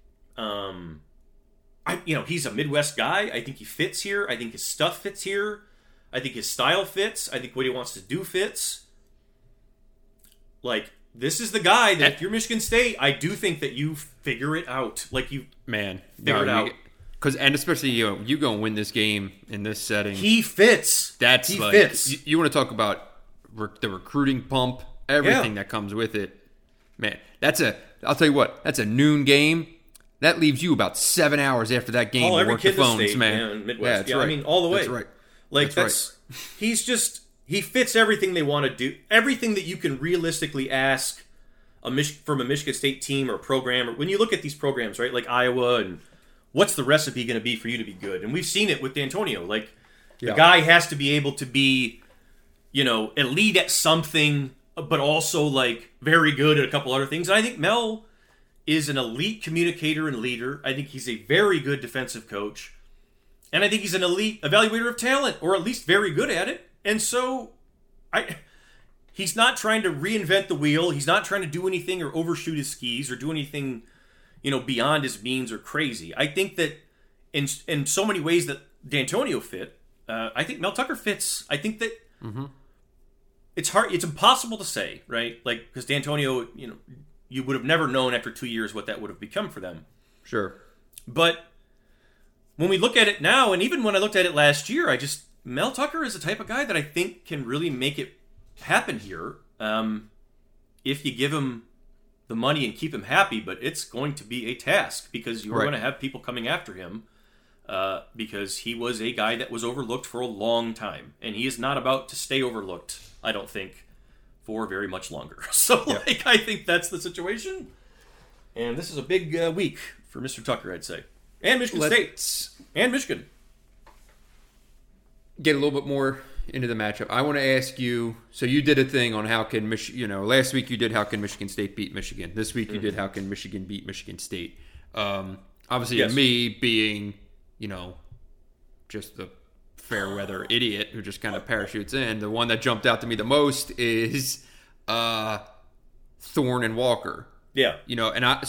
He's a Midwest guy. I think he fits here. I think his stuff fits here. I think his style fits. I think what he wants to do fits. Like, this is the guy that if you're Michigan State, I do think that you figure it out. Like, you figure it out. And especially, you go and win this game in this setting. He fits. He fits. You want to talk about the recruiting pump, everything that comes with it. Man, I'll tell you what, that's a noon game. That leaves you about 7 hours after that game to work the phones, man. Midwest. Yeah, right. I mean, all the way. That's right. Like, he fits everything they want to do. Everything that you can realistically ask from a Michigan State team or program. Or when you look at these programs, right, like Iowa, and what's the recipe going to be for you to be good? And we've seen it with D'Antonio. Like, the guy has to be able to be, elite at something, but also, like, very good at a couple other things. And I think Mel is an elite communicator and leader. I think he's a very good defensive coach. And I think he's an elite evaluator of talent, or at least very good at it. And so, he's not trying to reinvent the wheel. He's not trying to do anything or overshoot his skis or do anything, beyond his means or crazy. I think that in so many ways that D'Antonio fit, I think Mel Tucker fits. I think that it's hard. It's impossible to say, right? Like, because D'Antonio, you would have never known after 2 years what that would have become for them. Sure. But when we look at it now, and even when I looked at it last year, Mel Tucker is the type of guy that I think can really make it happen here if you give him the money and keep him happy. But it's going to be a task because you're going to have people coming after him because he was a guy that was overlooked for a long time. And he is not about to stay overlooked, I don't think, for very much longer. So, I think that's the situation. And this is a big week for Mr. Tucker, I'd say. And Michigan State. And Michigan. Get a little bit more into the matchup. I want to ask you, so you did a thing on how can last week you did how can Michigan State beat Michigan. This week you did how can Michigan beat Michigan State. Obviously, me being, just the fair weather idiot who just kind of parachutes in, the one that jumped out to me the most is Thorne and Walker. Yeah. Let's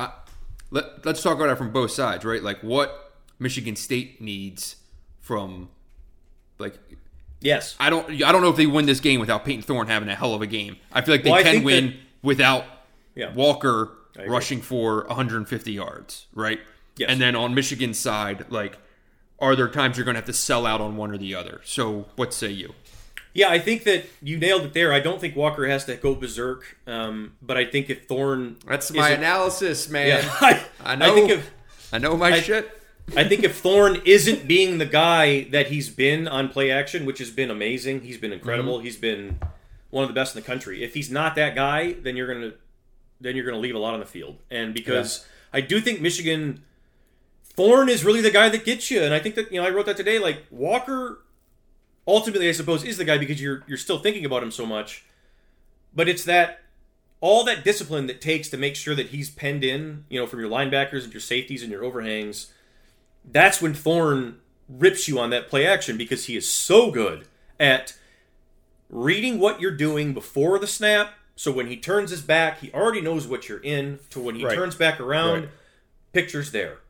talk about that from both sides, right? Like, what Michigan State needs from, like... Yes. I don't know if they win this game without Peyton Thorne having a hell of a game. I feel like they can win without Walker rushing for 150 yards, right? Yes. And then on Michigan's side, like, are there times you're going to have to sell out on one or the other? So what say you? Yeah, I think that you nailed it there. I don't think Walker has to go berserk, but I think if Thorne... That's my analysis, man. Yeah, I know. I know my shit. I think if Thorne isn't being the guy that he's been on play action, which has been amazing, he's been incredible, he's been one of the best in the country. If he's not that guy, then you're gonna leave a lot on the field. And because I do think Michigan, Thorne is really the guy that gets you. And I think that I wrote that today. Like, Walker, ultimately, I suppose, is the guy because you're still thinking about him so much. But it's that all that discipline that takes to make sure that he's penned in, from your linebackers and your safeties and your overhangs. That's when Thorne rips you on that play action because he is so good at reading what you're doing before the snap. So when he turns his back, he already knows what you're in. To when he turns back around, picture's there.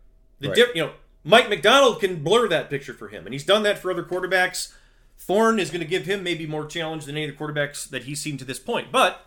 Mike McDonald can blur that picture for him, and he's done that for other quarterbacks. Thorne is going to give him maybe more challenge than any of the quarterbacks that he's seen to this point. But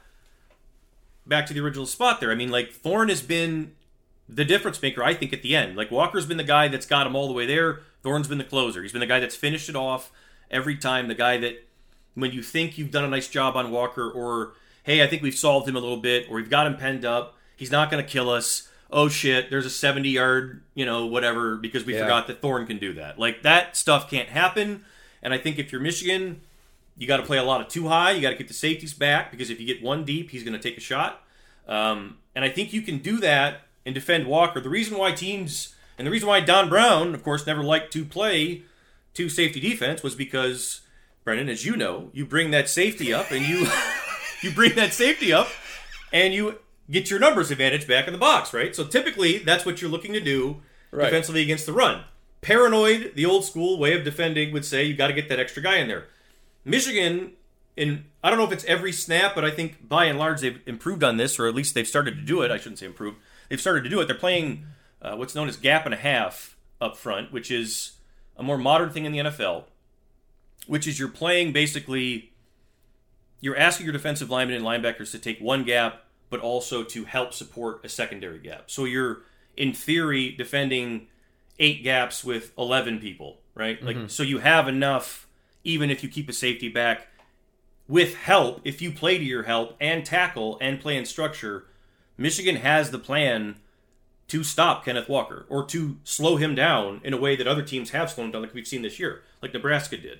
back to the original spot there. I mean, like, Thorne has been the difference maker, I think, at the end. Like, Walker's been the guy that's got him all the way there. Thorne's been the closer. He's been the guy that's finished it off every time. The guy that, when you think you've done a nice job on Walker, or, hey, I think we've solved him a little bit, or we've got him penned up, he's not going to kill us. Oh, shit, there's a 70-yard, whatever, because we forgot that Thorne can do that. Like, that stuff can't happen. And I think if you're Michigan, you got to play a lot of too high. You got to keep the safeties back, because if you get one deep, he's going to take a shot. And I think you can do that and defend Walker. The reason why teams, and the reason why Don Brown, of course, never liked to play two safety defense was because Brennan, as you know, you bring that safety up and you bring that safety up and you get your numbers advantage back in the box, right? So typically that's what you're looking to do defensively against the run. Paranoid, the old school way of defending, would say you got to get that extra guy in there. Michigan, I don't know if it's every snap, but I think by and large they've improved on this, or at least they've started to do it. I shouldn't say improved. They've started to do it. They're playing what's known as gap and a half up front, which is a more modern thing in the NFL, which is you're playing basically, you're asking your defensive linemen and linebackers to take one gap, but also to help support a secondary gap. So you're, in theory, defending 8 gaps with 11 people, right? Like, so you have enough, even if you keep a safety back, with help, if you play to your help and tackle and play in structure, Michigan has the plan to stop Kenneth Walker or to slow him down in a way that other teams have slowed him down, like we've seen this year, like Nebraska did.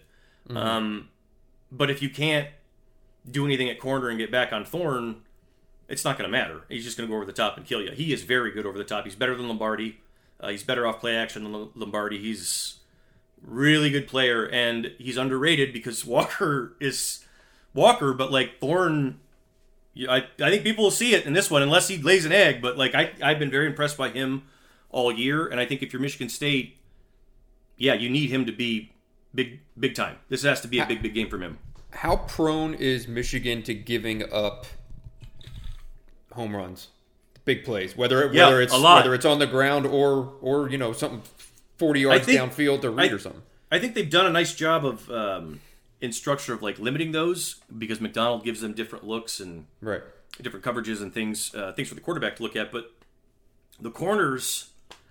But if you can't do anything at corner and get back on Thorne, it's not going to matter. He's just going to go over the top and kill you. He is very good over the top. He's better than Lombardi. He's better off play action than Lombardi. He's really good player, and he's underrated because Walker is Walker, but like Thorne, I think people will see it in this one unless he lays an egg. But like I've been very impressed by him all year, and I think if you're Michigan State, yeah, you need him to be big time. This has to be a big game from him. How prone is Michigan to giving up home runs, big plays, whether it's on the ground or you know, something 40 yards downfield to Reed or something? I think they've done a nice job of in structure of like limiting those, because McDonald gives them different looks and different coverages and things for the quarterback to look at. But the corners,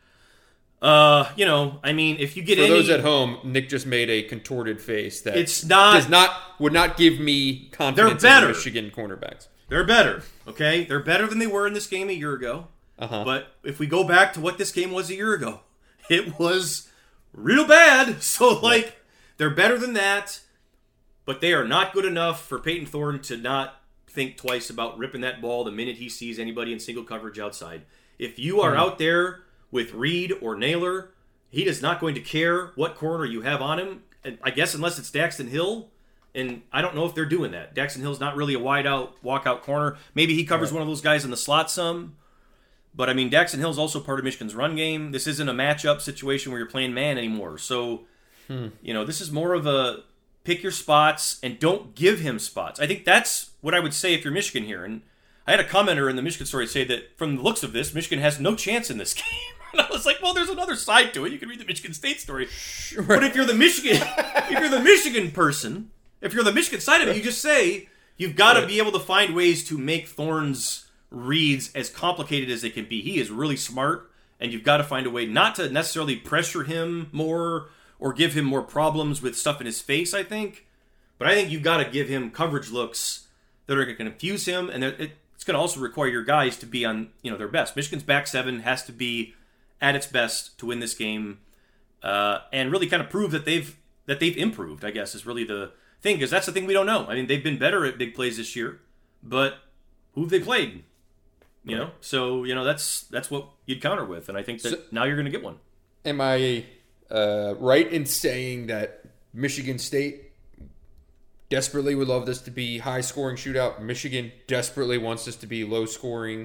you know, I mean, if you get for those at home, Nick just made a contorted face that would not give me confidence in the Michigan cornerbacks. They're better, okay? They're better than they were in this game a year ago. But if we go back to what this game was a year ago, it was real bad. So, like, they're better than that, but they are not good enough for Peyton Thorne to not think twice about ripping that ball the minute he sees anybody in single coverage outside. If you are out there with Reed or Naylor, he is not going to care what corner you have on him, and I guess unless it's Daxton Hill. And I don't know if they're doing that. Daxton Hill's not really a wide-out, walk-out corner. Maybe he covers one of those guys in the slot some. But, I mean, Daxton Hill's also part of Michigan's run game. This isn't a matchup situation where you're playing man anymore. So, you know, this is more of a pick your spots and don't give him spots. I think that's what I would say if you're Michigan here. And I had a commenter in the Michigan story say that from the looks of this, Michigan has no chance in this game. And I was like, well, there's another side to it. You can read the Michigan State story. Sure. But if you're the Michigan person... If you're the Michigan side of it, you just say you've got to be able to find ways to make Thorne's reads as complicated as they can be. He is really smart, and you've got to find a way not to necessarily pressure him more or give him more problems with stuff in his face, I think. But I think you've got to give him coverage looks that are going to confuse him, and it's going to also require your guys to be on, you know, their best. Michigan's back seven has to be at its best to win this game, and really kind of prove that they've improved, I guess, is really the thing, because that's the thing we don't know. I mean, they've been better at big plays this year, but who've they played? You know, so you know that's what you'd counter with, and I think that now you're going to get one. Am I right in saying that Michigan State desperately would love this to be high-scoring shootout? Michigan desperately wants this to be low-scoring.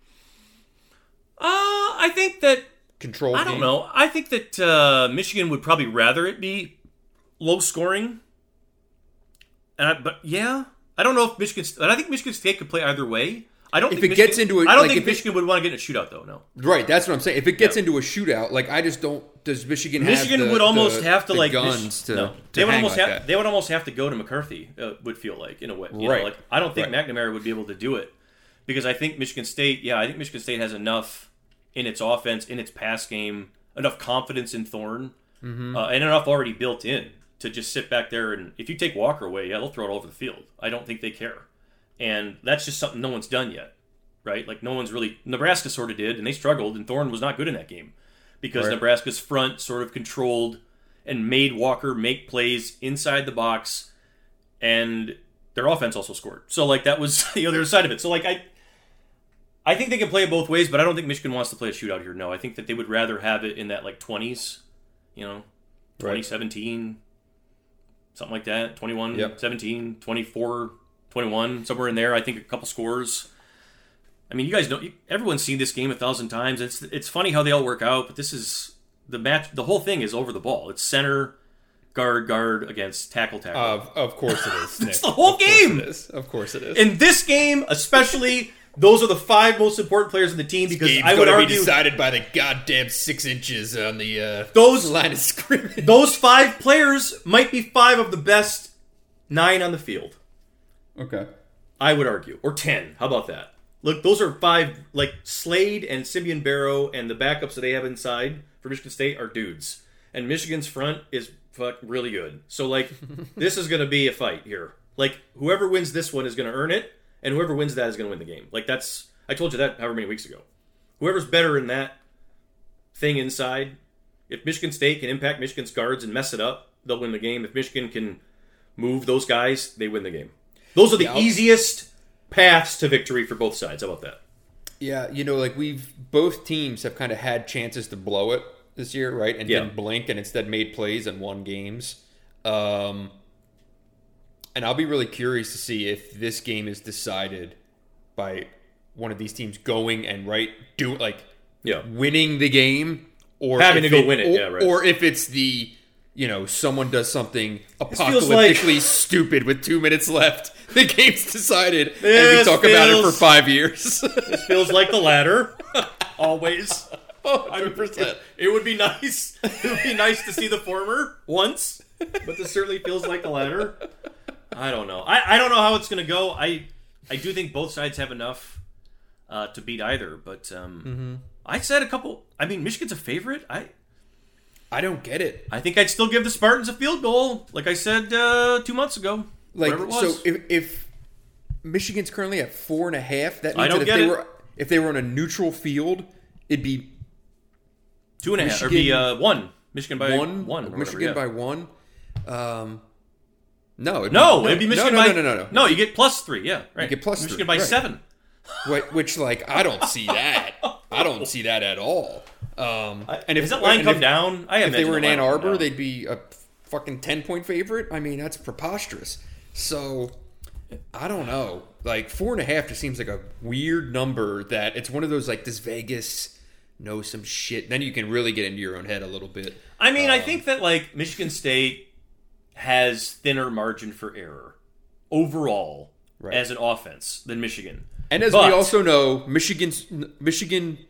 I think that control. I don't know. I think that Michigan would probably rather it be low-scoring. But yeah, I don't know if Michigan. I think Michigan State could play either way. I don't. If think it gets into, I don't think Michigan would want to get in a shootout, though. No. Right, that's what I'm saying. If it gets into a shootout, like I just don't. Does Michigan? Michigan would almost have to like guns to. No, they would almost have. They would almost have to go to McCarthy. Would feel like in a way, you know, like I don't think McNamara would be able to do it, because I think Michigan State. Yeah, I think Michigan State has enough in its offense, in its pass game, enough confidence in Thorne, and enough already built in to just sit back there, and if you take Walker away, yeah, they'll throw it all over the field. I don't think they care. And that's just something no one's done yet, right? Like, no one's really... Nebraska sort of did, and they struggled, and Thorne was not good in that game because Nebraska's front sort of controlled and made Walker make plays inside the box, and their offense also scored. So, like, that was the other side of it. So, like, I think they can play it both ways, but I don't think Michigan wants to play a shootout here. No, I think that they would rather have it in that, like, 20s, you know, 2017... something like that. 21, Yep. 17, 24, 21, somewhere in there. I think a couple scores. I mean, you guys know, everyone's seen this game 1,000 times. It's funny how they all work out, but this is the match. The whole thing is over the ball. It's center, guard against tackle. Of course it is. It's the whole game. Of course it is. In this game, especially, those are the 5 most important players in the team because Game's I would gonna argue be decided by the goddamn 6 inches on the Those- line of scrimmage. those 5 players might be 5 of the best 9 on the field. Okay. I would argue, or 10. How about that? Look, those are 5, like Slade and Simeon Barrow and the backups that they have inside for Michigan State are dudes. And Michigan's front is really good. So, like, this is going to be a fight here. Like, whoever wins this one is going to earn it, and whoever wins that is going to win the game. Like, I told you that however many weeks ago. Whoever's better in that thing inside, if Michigan State can impact Michigan's guards and mess it up, they'll win the game. If Michigan can move those guys, they win the game. Those are the easiest paths to victory for both sides. How about that? Yeah, like both teams have kind of had chances to blow it this year, right? And didn't blink and instead made plays and won games. And I'll be really curious to see if this game is decided by one of these teams going and winning the game, or having to go win it, or if it's the someone does something apocalyptically stupid with 2 minutes left. The game's decided, and we talk about it for 5 years. This feels like the latter. Always. 100%. It would be nice. It would be nice to see the former once, but this certainly feels like the latter. I don't know. I don't know how it's going to go. I do think both sides have enough to beat either, but I said a couple. I mean, Michigan's a favorite. I don't get it. I think I'd still give the Spartans a field goal, like I said 2 months ago. Whatever it was. So if Michigan's currently at 4.5, that means if they were on a neutral field, it'd be 2.5 or be 1. Michigan by 1. Michigan by 1. No, it'd be Michigan by no. No, you get +3. Yeah, right. You get +3. Michigan by 7. Which I don't see that. I don't see that at all. And if that line come down, if they were in Ann Arbor, they'd be a fucking 10-point favorite. I mean, that's preposterous. So I don't know. 4.5 just seems like a weird number. That it's one of those this Vegas knows some shit. Then you can really get into your own head a little bit. I mean, I think that Michigan State has thinner margin for error overall as an offense than Michigan. And as we also know, Michigan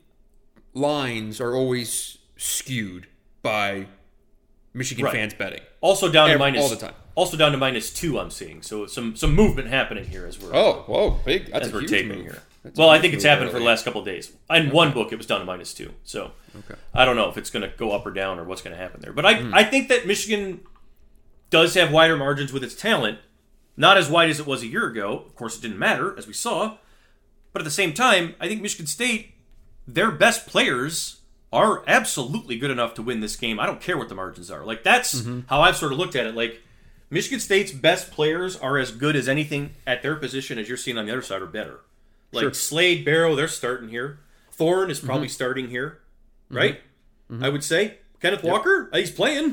lines are always skewed by Michigan fans betting. Also down to minus all the time. Also down to -2. I'm seeing so some movement happening here as we're big. That's as a we're huge taping move. here. That's well, I think it's happened for the last couple of days. In one book, it was down to -2. So I don't know if it's going to go up or down or what's going to happen there. But I think that Michigan does have wider margins with its talent. Not as wide as it was a year ago. Of course, it didn't matter, as we saw. But at the same time, I think Michigan State, their best players are absolutely good enough to win this game. I don't care what the margins are. That's how I've sort of looked at it. Michigan State's best players are as good as anything at their position as you're seeing on the other side or better. Slade, Barrow, they're starting here. Thorne is probably starting here, right? I would say. Kenneth Walker, he's playing.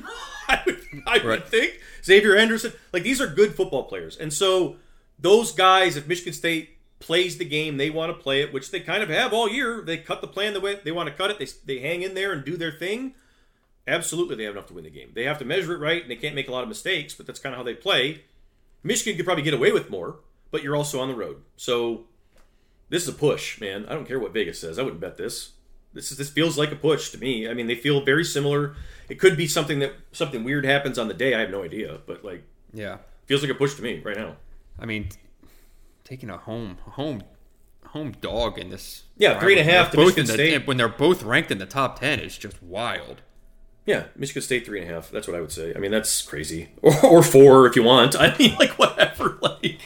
I would think. Xavier Henderson. These are good football players. And so those guys, if Michigan State plays the game they want to play it, which they kind of have all year, they cut the plan the way they want to cut it, they hang in there and do their thing, absolutely they have enough to win the game. They have to measure it right, and they can't make a lot of mistakes, but that's kind of how they play. Michigan could probably get away with more, but you're also on the road. So this is a push, man. I don't care what Vegas says. I wouldn't bet this. This feels like a push to me. I mean, they feel very similar. It could be something weird happens on the day. I have no idea, but feels like a push to me right now. I mean, taking a home dog in this. Yeah, 3.5 to Michigan State. When they're both ranked in the top 10 is just wild. Yeah, Michigan State 3.5. That's what I would say. I mean, that's crazy. Or 4 if you want. I mean, whatever.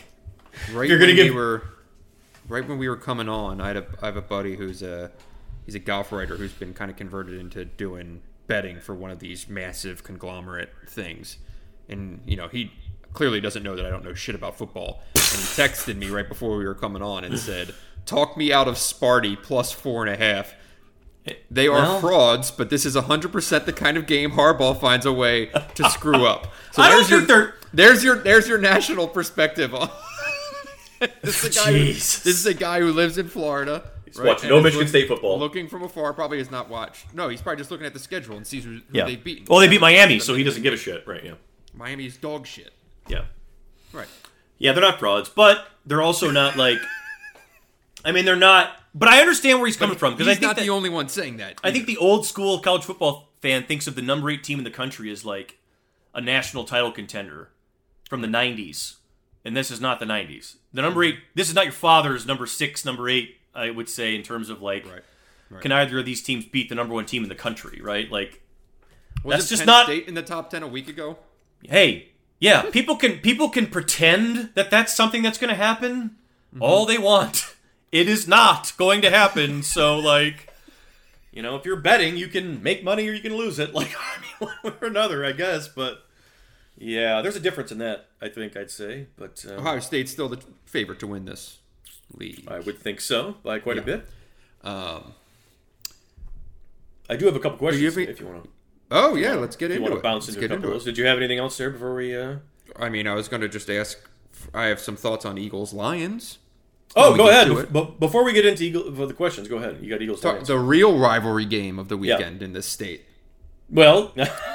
Right when we were coming on, I have a buddy who's he's a golf writer who's been kind of converted into doing betting for one of these massive conglomerate things, and he clearly doesn't know that I don't know shit about football. And he texted me right before we were coming on and said, "Talk me out of Sparty plus 4.5." They are frauds, but this is 100% the kind of game Harbaugh finds a way to screw up. So I don't think there's your national perspective on. This is a guy who lives in Florida. He's watching no Michigan State football. Looking from afar, probably has not watched. No, he's probably just looking at the schedule and sees who they've beaten. Well, they beat Miami, so he doesn't give a shit, right? Yeah. Miami's dog shit. Yeah. Right. Yeah, they're not frauds, but they're also not like. I mean, they're not. But I understand where he's coming from because I think not the only one saying that. I think the old school college football fan thinks of the number 8 team in the country as like a national title contender from the 90s, and this is not the 90s. The number 8. This is not your father's number 6, number 8. I would say in terms of like, can either of these teams beat the number 1 team in the country? Right? Like, that's just not State in the top 10 a week ago. Hey, yeah, people can pretend that that's something that's going to happen all they want. It is not going to happen. So, like, you know, if you're betting, you can make money or you can lose it. Like, I mean, one or another, I guess. But yeah, there's a difference in that. I think I'd say. But Ohio State's still the favorite to win this league. I would think so by quite a bit. I do have a couple questions if you want to. Oh yeah, let's get into it. You want to bounce into a couple of those? Did you have anything else there before we? I mean, I was going to just ask. I have some thoughts on Eagles Lions. Oh, go ahead. But before we get into the questions, go ahead. You got Eagles Lions. The real rivalry game of the weekend in this state. Well,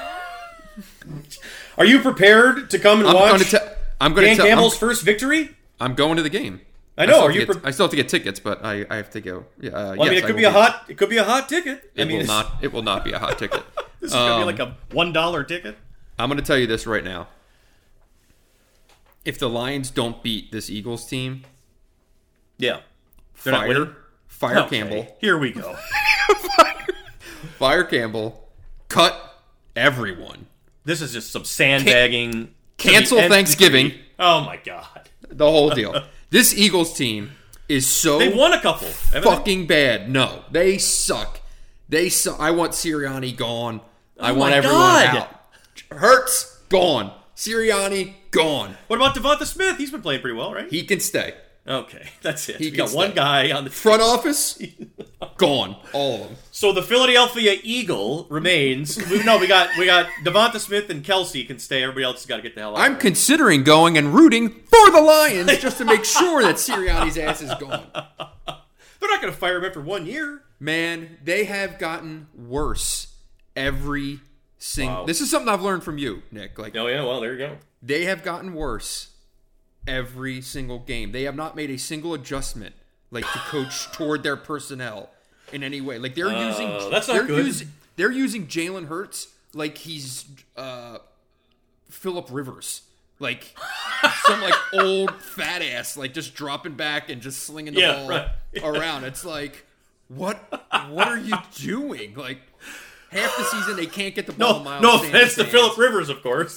are you prepared to come and watch Dan Campbell's first victory? I'm going to the game. I know. I still have to get tickets, but I have to go. I mean, it could be a hot ticket. It will not be a hot ticket. This is gonna be like a $1 ticket. I'm going to tell you this right now. If the Lions don't beat this Eagles team, fire Campbell. Here we go. Fire Campbell. Cut everyone. This is just some sandbagging. Cancel Thanksgiving. Oh my god. The whole deal. This Eagles team is so they won a couple. Fucking bad. No, they suck. I want Sirianni gone. I want everyone out. Hurts gone. Sirianni gone. What about Devonta Smith? He's been playing pretty well, right? He can stay. Okay, that's it. We got one guy on the front office. Gone. All of them. So the Philadelphia Eagle remains. We got Devonta Smith and Kelsey can stay. Everybody else has got to get the hell out. I'm considering going and rooting for the Lions just to make sure that Sirianni's ass is gone. They're not going to fire him after 1 year. Man, they have gotten worse every single. Wow. This is something I've learned from you, Nick. Like, oh yeah, well there you go. They have gotten worse every single game. They have not made a single adjustment, like to coach toward their personnel in any way. Like they're using. That's not good. They're using Jalen Hurts like he's Phillip Rivers, like some like old fat ass, like just dropping back and just slinging the ball around. It's like, what are you doing? Like half the season they can't get the ball. No offense to Phillip Rivers, of course.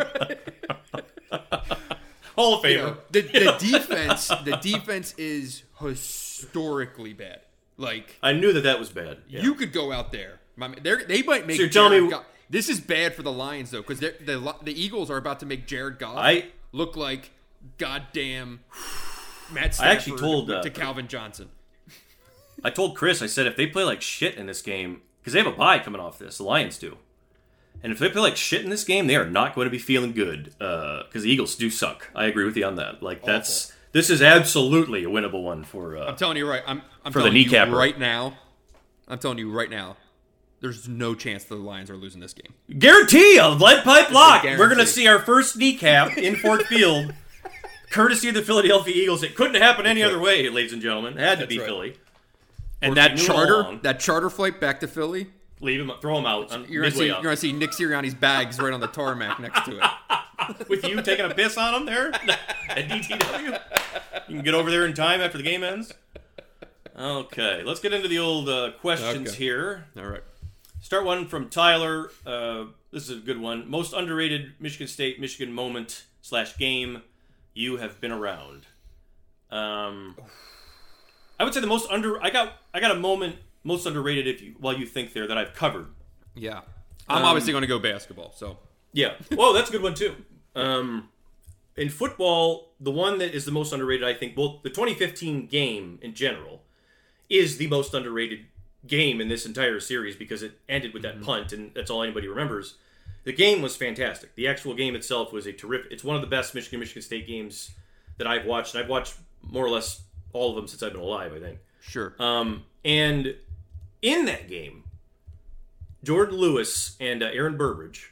Hall of Famer. The defense is historically bad. Like I knew that was bad. Yeah. You could go out there. They might make. So you're telling me this is bad for the Lions though, because the Eagles are about to make Jared Goff look like goddamn Matt Stafford I actually told to Calvin Johnson. I told Chris. I said if they play like shit in this game, because they have a bye coming off this, the Lions do. And if they play like shit in this game, they are not going to be feeling good because the Eagles do suck. I agree with you on that. Like this is absolutely a winnable one for. I'm telling you right. I'm for telling the kneecap right now. I'm telling you right now. There's no chance the Lions are losing this game. Guarantee a lead pipe lock. We're going to see our first kneecap in Ford Field, courtesy of the Philadelphia Eagles. It couldn't happen any other way, ladies and gentlemen. It had to be Philly. And that charter flight back to Philly. Leave him, throw him out. You're going to see Nick Sirianni's bags right on the tarmac next to it. With you taking a piss on him there at DTW? You can get over there in time after the game ends? Okay, let's get into the old questions here. All right. Start one from Tyler. This is a good one. Most underrated Michigan State, Michigan moment / game you have been around. I would say the most I got a moment most underrated while you think there that I've covered. Yeah. I'm obviously going to go basketball, so. Yeah. Well, that's a good one too. In football, the one that is the most underrated, I think, the 2015 game in general is the most underrated game in this entire series because it ended with that punt, and that's all anybody remembers. The game was fantastic. The actual game itself was a terrific. It's one of the best Michigan State games that I've watched, and I've watched more or less all of them since I've been alive, I think. Sure. And in that game, Jordan Lewis and Aaron Burbridge,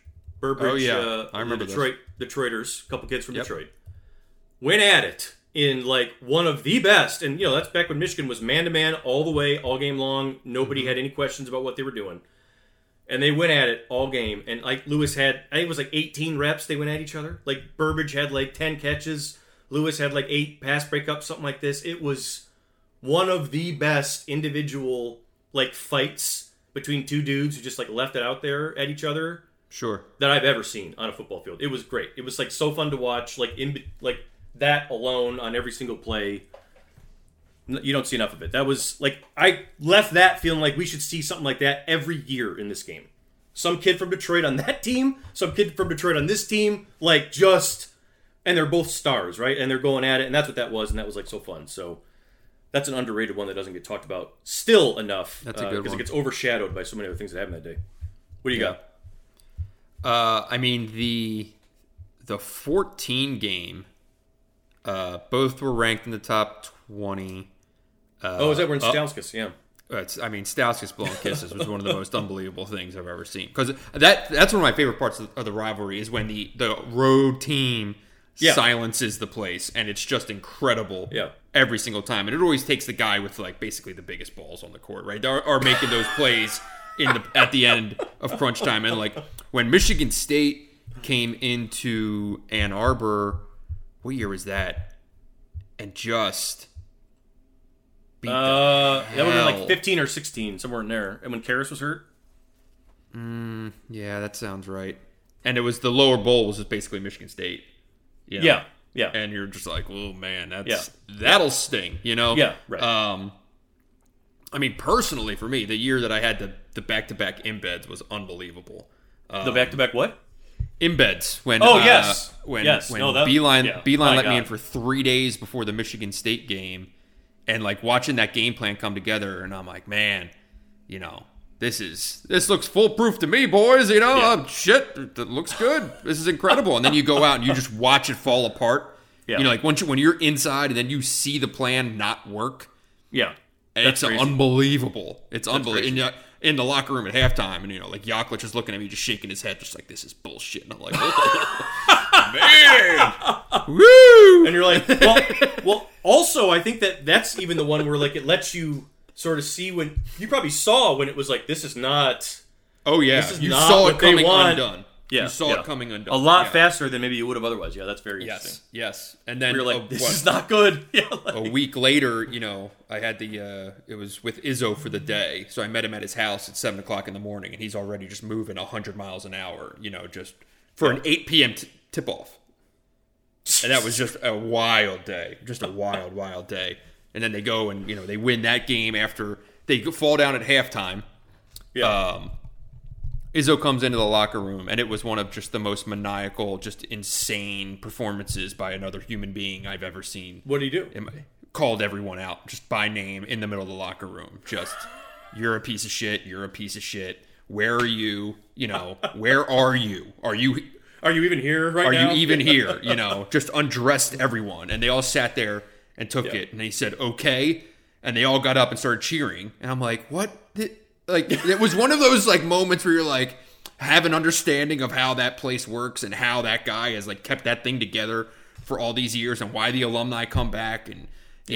I remember Detroiters, a couple kids from Detroit, went at it in like one of the best. And that's back when Michigan was man-to-man all the way, all game long. Nobody had any questions about what they were doing. And they went at it all game. And like Lewis had, I think it was like 18 reps they went at each other. Like Burbridge had like 10 catches. Lewis had like 8 pass breakups, something like this. It was one of the best individual like fights between two dudes who just like left it out there at each other. Sure. That I've ever seen on a football field. It was great. It was like so fun to watch. Like that alone on every single play. You don't see enough of it. That was like I left that feeling like we should see something like that every year in this game. Some kid from Detroit on that team, some kid from Detroit on this team, like just. And they're both stars, right? And they're going at it, and that's what that was, and that was like so fun. So that's an underrated one that doesn't get talked about still enough. That's a good one. Because it gets overshadowed by so many other things that happened that day. What do you got? I mean, the 14 game, both were ranked in the top 20. Is that we're in Stauskas? Yeah. Stauskas blowing kisses was one of the most unbelievable things I've ever seen. Because that's one of my favorite parts of the rivalry is when the road team silences the place, and it's just incredible every single time. And it always takes the guy with like basically the biggest balls on the court, right? Are making those plays at the end of crunch time. And like when Michigan State came into Ann Arbor, what year was that? And just beat that would have been like 15 or 16, somewhere in there. And when Karras was hurt? Yeah, that sounds right. And it was the lower bowl was just basically Michigan State. Yeah. And you're just like, oh man, that'll sting, Yeah, right. I mean, personally for me, the year that I had the back-to-back embeds was unbelievable. The back-to-back what? Embeds. When Beeline let me in for 3 days before the Michigan State game, and like watching that game plan come together, and I'm like, man, this looks foolproof to me, boys. Shit, it looks good. This is incredible. And then you go out and you just watch it fall apart. Yeah. Like when you're inside and then you see the plan not work. Yeah, it's unbelievable. It's unbelievable. And in the locker room at halftime, and like Yaklich is looking at me, just shaking his head, just like this is bullshit. And I'm like, man, woo! And you're like, well. Also, I think that's even the one where like it lets you sort of see when you probably saw when it was like this is not. Oh yeah, this is you not saw what it coming they want. undone. Yeah, you saw it coming undone a lot faster than maybe you would have otherwise. Yeah, that's very interesting. Yes. And then you're like, this is not good. Yeah, a week later, I had it was with Izzo for the day, so I met him at his house at 7:00 in the morning, and he's already just moving 100 miles an hour, just for an 8 p.m. Tip off. And that was just a wild day, wild day. And then they go and they win that game after they fall down at halftime. Yeah. Izzo comes into the locker room, and it was one of just the most maniacal, just insane performances by another human being I've ever seen. What did he do? Called everyone out just by name in the middle of the locker room. Just, you're a piece of shit. You're a piece of shit. Where are you? Where are you? Are you even here now? Are you even here? Just undressed everyone. And they all sat there and took it. And he said, okay. And they all got up and started cheering. And I'm like, what? It was one of those like moments where you're like, have an understanding of how that place works and how that guy has like kept that thing together for all these years and why the alumni come back. And,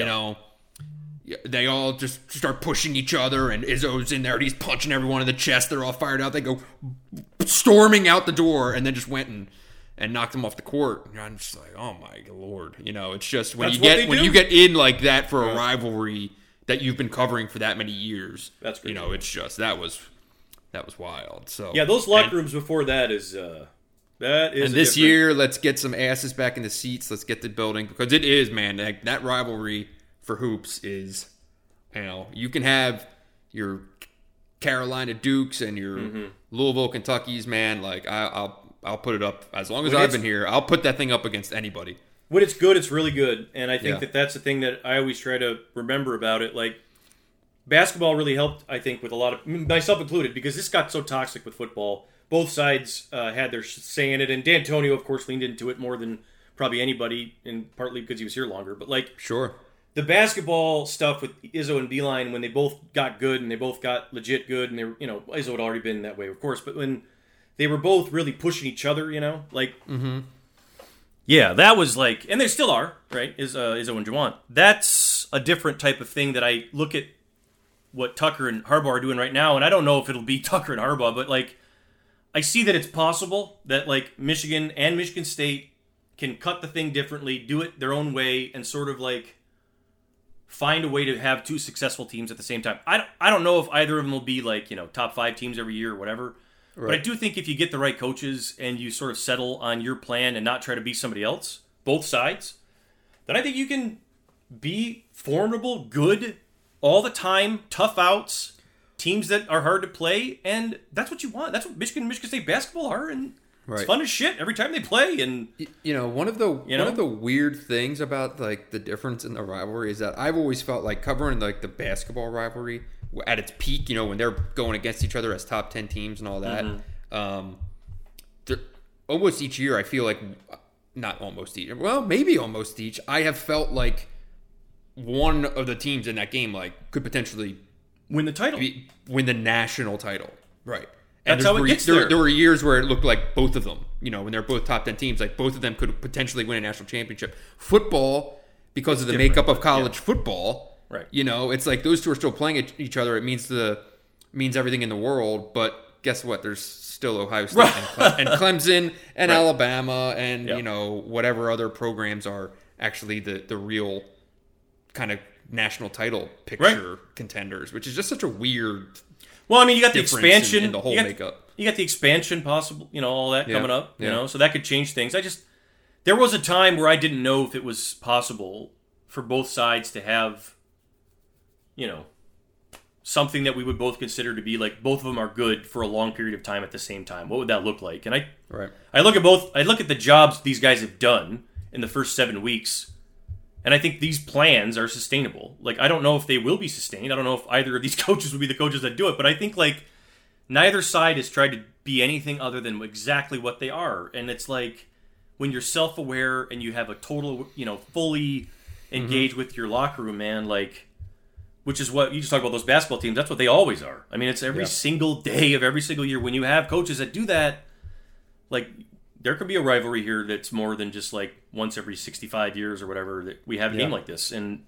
they all just start pushing each other, and Izzo's in there and he's punching everyone in the chest. They're all fired out. They go storming out the door and then just went and knocked them off the court. And I'm just like, oh my Lord. It's just when you get in like that for a rivalry that you've been covering for that many years. That's great. It's just that was wild. So yeah, those locker rooms before that is that is. And this year, let's get some asses back in the seats. Let's get the building, because it is, man. That rivalry for hoops is, you can have your Carolina Dukes and your Louisville Kentuckys, man. Like I'll put it up as long as I've been here. I'll put that thing up against anybody. When it's good, it's really good. And I think that's the thing that I always try to remember about it. Like, basketball really helped, I think, with a lot of, myself included, because this got so toxic with football. Both sides had their say in it, and D'Antonio, of course, leaned into it more than probably anybody, and partly because he was here longer. But like, sure, the basketball stuff with Izzo and Beeline, when they both got good and they both got legit good, and they were, Izzo had already been that way, of course, but when they were both really pushing each other, like, yeah, that was like, and they still are, right? Izzo and Juwan. That's a different type of thing that I look at what Tucker and Harbaugh are doing right now, and I don't know if it'll be Tucker and Harbaugh, but like, I see that it's possible that like Michigan and Michigan State can cut the thing differently, do it their own way, and sort of like find a way to have two successful teams at the same time. I don't know if either of them will be like, top 5 teams every year or whatever. Right. But I do think if you get the right coaches and you sort of settle on your plan and not try to be somebody else, both sides, then I think you can be formidable, good, all the time, tough outs, teams that are hard to play, and that's what you want. That's what Michigan and Michigan State basketball are, and it's fun as shit every time they play. And one of the weird things about like the difference in the rivalry is that I've always felt like covering like the basketball rivalry at its peak, when they're going against each other as top 10 teams and all that. Almost each year, I feel like not almost each. Well, maybe almost each. I have felt like one of the teams in that game like could potentially win the title, win the national title, right? That's how it gets there. There were years where it looked like both of them, when they're both top 10 teams, like both of them could potentially win a national championship. Football, because of the makeup of college football, right? It's like those two are still playing each other. It means everything in the world, but guess what? There's still Ohio State and Clemson and Alabama and whatever other programs are actually the real kind of national title picture contenders, which is just such a weird. Well, I mean, you got the expansion in the whole makeup. You got the expansion possible, all that coming up, so that could change things. There was a time where I didn't know if it was possible for both sides to have, something that we would both consider to be like both of them are good for a long period of time at the same time. What would that look like? And I look at the jobs these guys have done in the first 7 weeks, and I think these plans are sustainable. Like, I don't know if they will be sustained. I don't know if either of these coaches would be the coaches that do it, but I think like neither side has tried to be anything other than exactly what they are. And it's like when you're self-aware and you have a total, fully engaged with your locker room, man, like, which is what you just talk about those basketball teams. That's what they always are. I mean, it's every single day of every single year when you have coaches that do that. Like, there could be a rivalry here that's more than just like once every 65 years or whatever that we have a game like this. And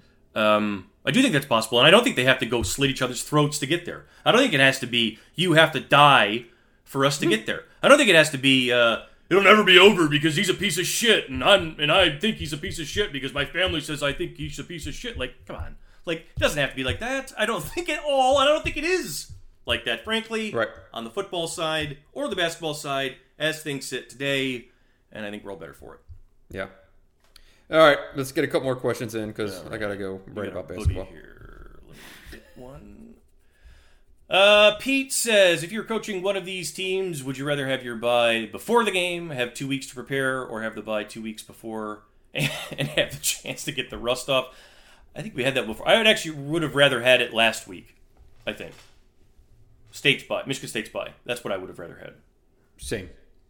I do think that's possible. And I don't think they have to go slit each other's throats to get there. I don't think it has to be, you have to die for us to get there. I don't think it has to be, it'll never be over because he's a piece of shit. And I think he's a piece of shit because my family says I think he's a piece of shit. Like, come on. Like, it doesn't have to be like that. I don't think at all. And I don't think it is like that, frankly, on the football side or the basketball side, as things sit today, and I think we're all better for it. Yeah. All right, let's get a couple more questions in because I got to go write about basketball. Here. Let me get one. Pete says, if you're coaching one of these teams, would you rather have your bye before the game, have 2 weeks to prepare, or have the bye 2 weeks before and have the chance to get the rust off? I think we had that before. I would have rather had it last week, I think. Michigan State's bye. That's what I would have rather had. Same.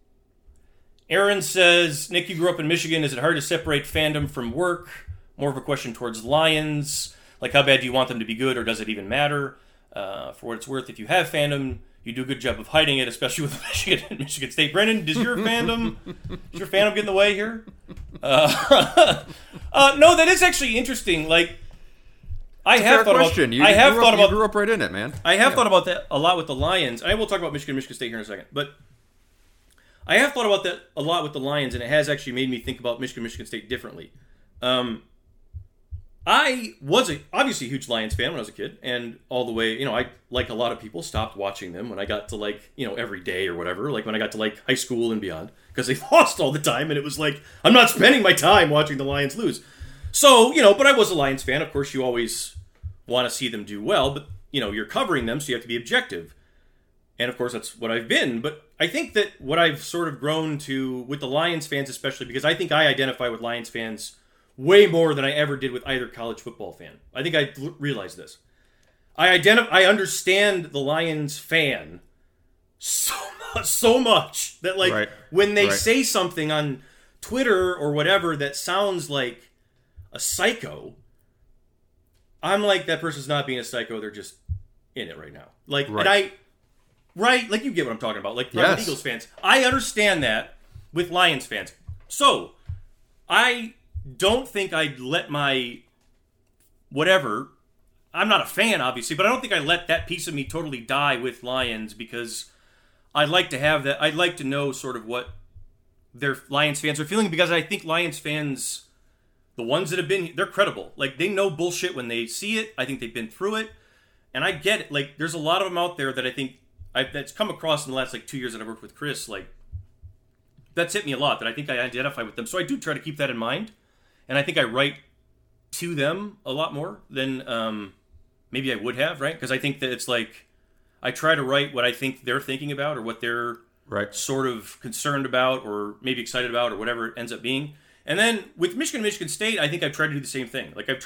Aaron says, Nick, you grew up in Michigan. Is it hard to separate fandom from work? More of a question towards Lions. Like, how bad do you want them to be good, or does it even matter? For what it's worth, if you have fandom, you do a good job of hiding it, especially with Michigan and Michigan State. Brendan, does your fandom get in the way here? No, that is actually interesting. Like, I have thought about. You grew up right in it, man. I have thought about that a lot with the Lions. I will talk about Michigan State here in a second, but I have thought about that a lot with the Lions, and it has actually made me think about Michigan State differently. I was obviously a huge Lions fan when I was a kid, and all the way, I, like a lot of people, stopped watching them when I got to every day or whatever, like when I got to high school and beyond, because they lost all the time, and it was like, I'm not spending my time watching the Lions lose. So, but I was a Lions fan. Of course, you always want to see them do well, but, you're covering them, so you have to be objective. And, of course, that's what I've been. But I think that what I've sort of grown to with the Lions fans especially, because I think I identify with Lions fans way more than I ever did with either college football fan. I think I realized this. I understand the Lions fan so much that like when they say something on Twitter or whatever that sounds like a psycho, I'm like, that person's not being a psycho, they're just in it right now. Like, and like you get what I'm talking about. Like, Eagles fans, I understand that with Lions fans. So, I don't think I'd let my whatever. I'm not a fan, obviously, but I don't think I let that piece of me totally die with Lions because I'd like to have that. I'd like to know sort of what their Lions fans are feeling because I think Lions fans, the ones that have been, they're credible. Like, they know bullshit when they see it. I think they've been through it. And I get it. Like, there's a lot of them out there that I think that's come across in the last, like, 2 years that I've worked with Chris. Like, that's hit me a lot, that I think I identify with them. So I do try to keep that in mind. And I think I write to them a lot more than maybe I would have, right? Because I think that it's like, I try to write what I think they're thinking about or what they're sort of concerned about or maybe excited about or whatever it ends up being. And then with Michigan and Michigan State, I think I've tried to do the same thing. Like,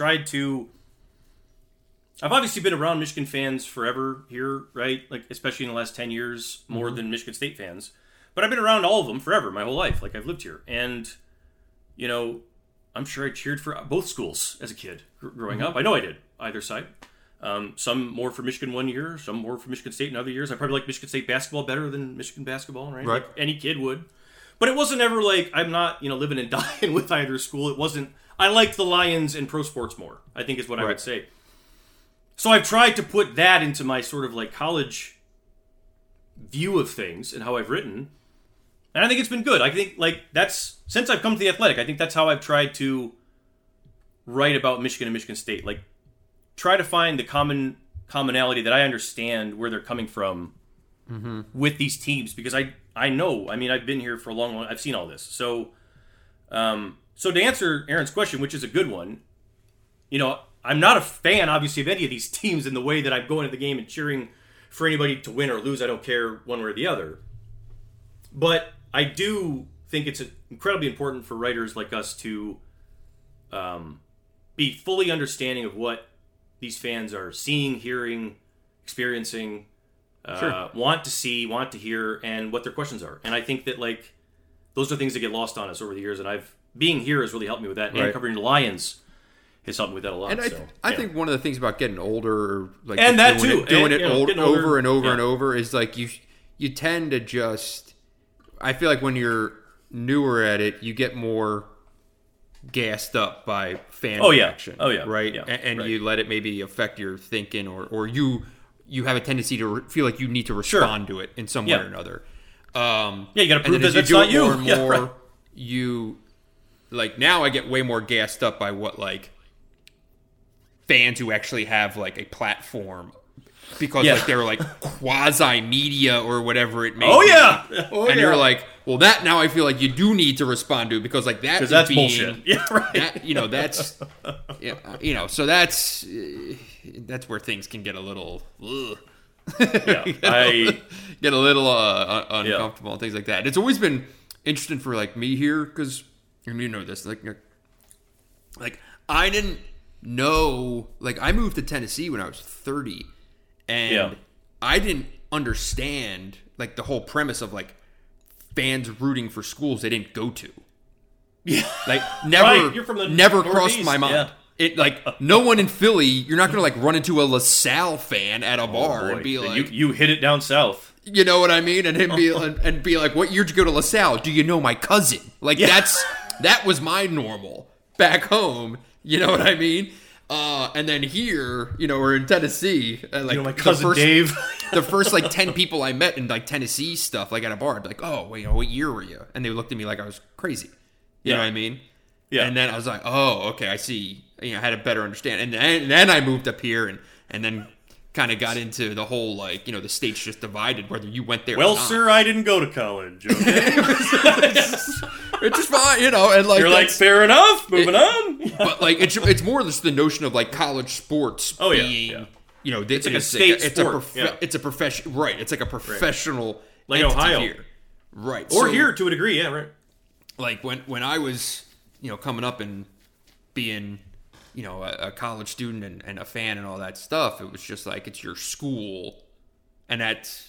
I've obviously been around Michigan fans forever here, right? Like, especially in the last 10 years, more than Michigan State fans. But I've been around all of them forever, my whole life. Like, I've lived here. And, you know, I'm sure I cheered for both schools as a kid growing up. I know I did, either side. Some more for Michigan one year, some more for Michigan State in other years. I probably like Michigan State basketball better than Michigan basketball, right? Like any kid would. But it wasn't ever like, I'm not, living and dying with either school. It wasn't, I liked the Lions and pro sports more, I think is what I would say. So I've tried to put that into my sort of like college view of things and how I've written. And I think it's been good. I think like that's, since I've come to The Athletic, I think that's how I've tried to write about Michigan and Michigan State. Like, try to find the commonality that I understand where they're coming from with these teams, because I know, I've been here for a long I've seen all this. So so to answer Aaron's question, which is a good one, I'm not a fan, obviously, of any of these teams in the way that I'm going to the game and cheering for anybody to win or lose. I don't care one way or the other. But I do think it's incredibly important for writers like us to be fully understanding of what these fans are seeing, hearing, experiencing, want to see, want to hear, and what their questions are. And I think that, like, those are things that get lost on us over the years, and being here has really helped me with that, and covering the Lions has helped me with that a lot. And I think one of the things about getting older, like, and that too, doing it over and over and over, is like you tend to just, I feel like when you're newer at it, you get more gassed up by fan reaction. Right? Yeah. And you let it maybe affect your thinking, or you have a tendency to feel like you need to respond to it in some way or another. You got to prove that that's not you. More and more, you, like, now I get way more gassed up by what, like, fans who actually have, like, a platform, because like they're like quasi media or whatever it may be. You're like, well, that now I feel like you do need to respond to, because like that is that's being, bullshit. Yeah, right. That, that's so that's where things can get a little I get a little uncomfortable and things like that. It's always been interesting for like me here, because this, like I didn't know, like, I moved to Tennessee when I was 30. And I didn't understand, like, the whole premise of, like, fans rooting for schools they didn't go to. Yeah. Like, never, You're from the never Northeast. crossed my mind. Yeah. It, like, no one in Philly, you're not going to, like, run into a LaSalle fan at a bar and be like... You hit it down south. You know what I mean? And him be like, what year did you go to LaSalle? Do you know my cousin? Like, that was my normal back home. You know what I mean? And then here, we're in Tennessee. Like, my cousin Dave. The first, like, 10 people I met in, like, Tennessee stuff, like, at a bar, I'd be like, oh, wait, what year were you? And they looked at me like I was crazy. You know what I mean? Yeah. And then I was like, oh, okay, I see. I had a better understanding. And then I moved up here and then kind of got into the whole, like, the state's just divided, whether you went there or not. Well, sir, I didn't go to college. Okay? It's just fine, and like you're like, fair enough, moving on. But like it's more just the notion of like college sports being, it's like a state sport. It's a profession, right? It's like a professional, like Ohio, here. Right? Or here to a degree, right? Like when I was, coming up and being a college student and a fan and all that stuff. It was just like, it's your school, and that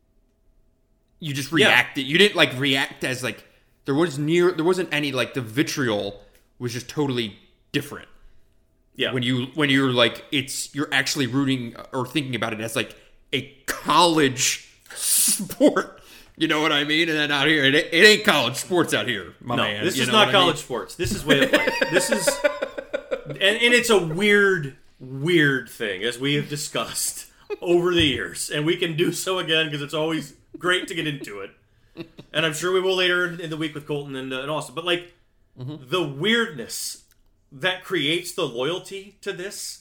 you just reacted. You didn't like react as like there wasn't any like the vitriol was just totally different. Yeah. When you're like you're actually rooting or thinking about it as like a college sport. You know what I mean? And then out here, it ain't college sports out here, my man. This is not college sports. This is way of life. This is, and it's a weird thing, as we have discussed over the years, and we can do so again because it's always great to get into it. And I'm sure we will later in the week with Colton and Austin. But like the weirdness that creates the loyalty to this,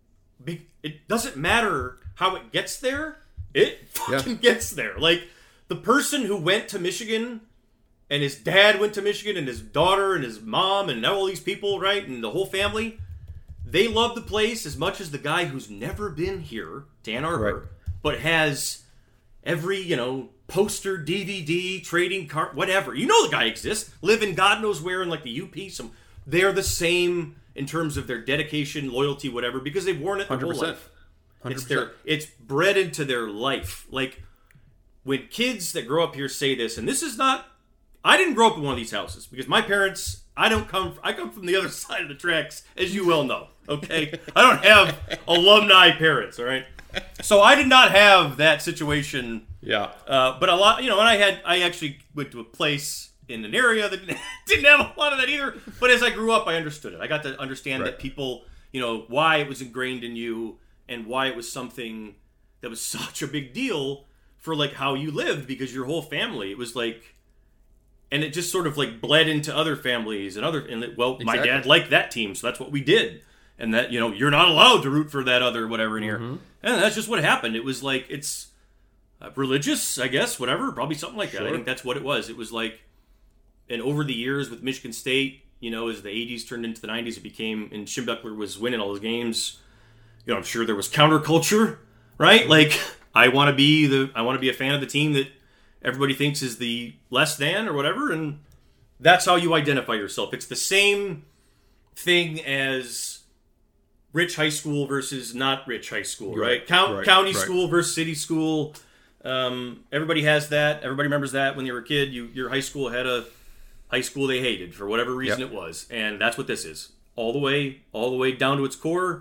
it doesn't matter how it gets there. It fucking gets there. Like, the person who went to Michigan, and his dad went to Michigan, and his daughter, and his mom, and all these people, right, and the whole family, they love the place as much as the guy who's never been here to Ann Arbor, but has every, poster, DVD, trading card, whatever. You know the guy exists. Live in God knows where in, like, the UP. They're the same in terms of their dedication, loyalty, whatever, because they've worn it their whole life. 100%. It's bred into their life. Like, when kids that grow up here say this, and this is not, I didn't grow up in one of these houses because my parents, I come from the other side of the tracks, as you well know, okay? I don't have alumni parents, all right? So I did not have that situation. Yeah. But a lot, and I actually went to a place in an area that didn't have a lot of that either. But as I grew up, I understood it. I got to understand that people, why it was ingrained in you and why it was something that was such a big deal for like how you lived, because your whole family, it was like, and it just sort of like bled into other families and my dad liked that team, so that's what we did, and that you're not allowed to root for that other whatever in here, and that's just what happened. It was like, it's religious, I guess, whatever, probably something like that. I think that's what it was. It was like, and over the years with Michigan State, as the 80s turned into the 90s, it became, and Schembechler was winning all those games. I'm sure there was counterculture, right? Like, I want to be a fan of the team that everybody thinks is the less than or whatever, and that's how you identify yourself. It's the same thing as rich high school versus not rich high school, right? County school versus city school. Everybody has that. Everybody remembers that when you were a kid. Your high school had a high school they hated for whatever reason it was, and that's what this is, all the way down to its core.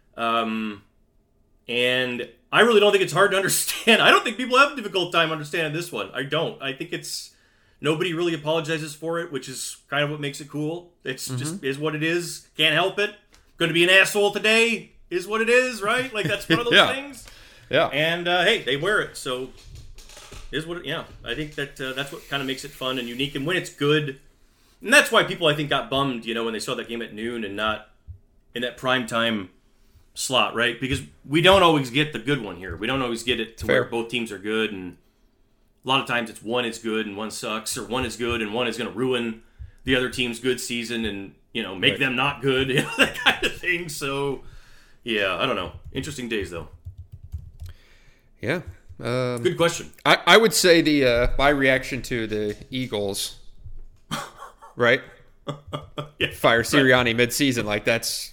And I really don't think it's hard to understand. I don't think people have a difficult time understanding this one. I don't. I think nobody really apologizes for it, which is kind of what makes it cool. It's just is what it is. Can't help it. Going to be an asshole today is what it is, right? Like, that's one of those things. Yeah. And, hey, they wear it, so is what I think that's what kind of makes it fun and unique. And when it's good, and that's why people, I think, got bummed, when they saw that game at noon and not in that prime time slot, right? Because we don't always get the good one here. We don't always get it to where both teams are good, and a lot of times it's one is good and one sucks, or one is good and one is going to ruin the other team's good season and make them not good, that kind of thing. So yeah, I don't know. Interesting days though. Yeah. Good question. I would say my reaction to the Eagles, right? Fire Sirianni mid-season, like that's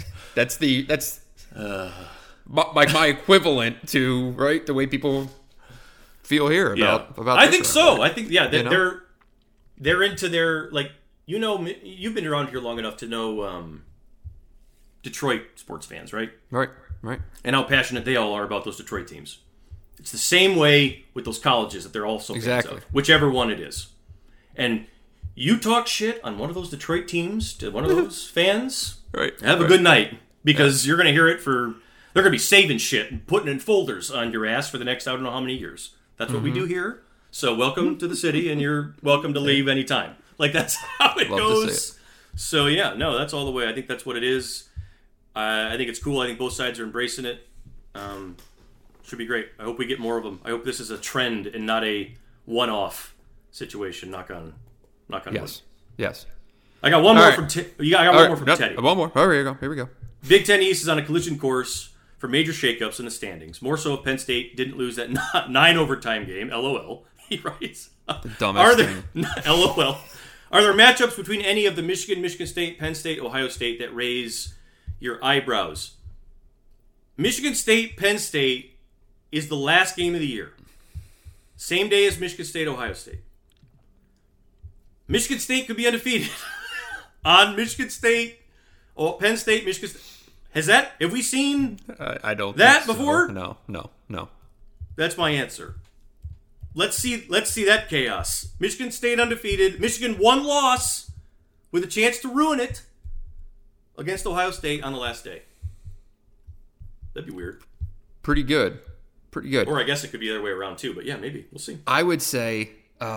my equivalent to the way people feel here about I think so. I think they're into their, like, you've been around here long enough to know Detroit sports fans, right? Right. And how passionate they all are about those Detroit teams. It's the same way with those colleges that they're also fans of, whichever one it is. And you talk shit on one of those Detroit teams to one of those fans, have a good night, because you're going to hear it they're going to be saving shit and putting it in folders on your ass for the next I don't know how many years. That's what we do here. So welcome to the city, and you're welcome to leave anytime. Like, that's how it goes. So yeah, no, that's all the way. I think that's what it is. I think it's cool. I think both sides are embracing it. Should be great. I hope we get more of them. I hope this is a trend and not a one-off situation. Knock on wood. Yes. I got one more from Teddy. One more. Oh, here we go. Big Ten East is on a collision course for major shakeups in the standings. More so if Penn State didn't lose that 9 overtime game. LOL. He writes. The dumbest thing. LOL. Are there matchups between any of the Michigan State, Penn State, Ohio State that raise your eyebrows. Michigan State, Penn State is the last game of the year. Same day as Michigan State, Ohio State. Michigan State could be undefeated on Michigan State, or Penn State, Michigan State. Have we seen I don't that think so. before? No. That's my answer. Let's see that chaos. Michigan State undefeated. Michigan one loss with a chance to ruin it against Ohio State on the last day. That'd be weird. Pretty good. Or I guess it could be the other way around too, but yeah, maybe. We'll see. I would say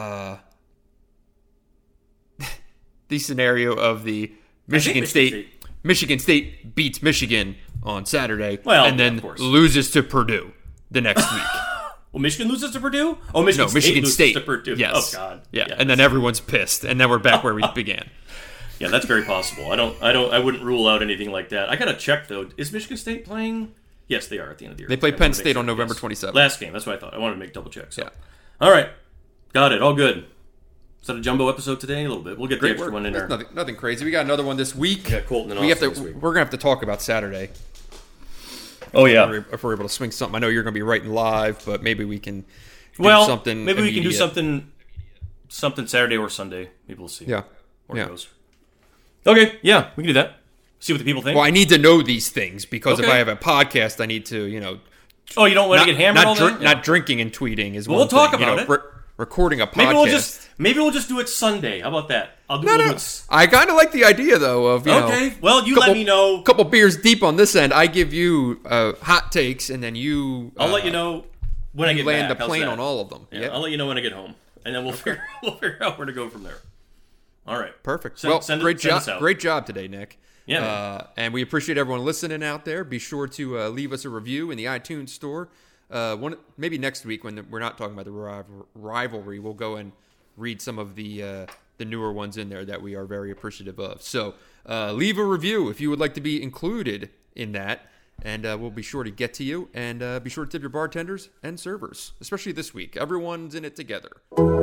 the scenario of the Michigan State beats Michigan on Saturday and then loses to Purdue the next week. Well, Michigan loses to Purdue? Oh, Michigan loses to Purdue. Yes. Oh God. Yeah. And then everyone's pissed, and then we're back where we began. Yeah, that's very possible. I wouldn't rule out anything like that. I gotta check though. Is Michigan State playing? Yes, they are at the end of the year. They play Penn State on November 27th. Last game. That's what I thought. I wanted to make double checks. So. Yeah. All right. Got it. All good. Is that a jumbo episode today? A little bit. We'll get the extra one in there. Nothing crazy. We got another one this week. Yeah, Colton and Austin this week. We're gonna have to talk about Saturday. Oh yeah. If we're able to swing something, I know you're gonna be writing live, but maybe we can. Do something. Maybe we can do something Saturday or Sunday. Maybe we'll see. Yeah. Where it goes. Okay. Yeah, we can do that. See what the people think. Well, I need to know these things because if I have a podcast, I need to, Oh, you don't want to get hammered all day? Not drinking and tweeting is one thing. We'll talk about it. Recording a podcast. Maybe we'll just do it Sunday. How about that? I'll do it. I kind of like the idea, though, of, Okay. Well, you let me know. A couple beers deep on this end. I give you hot takes, and then you... I'll let you know when I get land back. the plane on all of them. Yeah, I'll let you know when I get home. And then we'll figure out where to go from there. All right. Perfect. Great job today, Nick. Yeah. And we appreciate everyone listening out there. Be sure to leave us a review in the iTunes store. Maybe next week when we're not talking about the rivalry, we'll go and read some of the newer ones in there that we are very appreciative of. So leave a review if you would like to be included in that, and we'll be sure to get to you. And be sure to tip your bartenders and servers, especially this week. Everyone's in it together.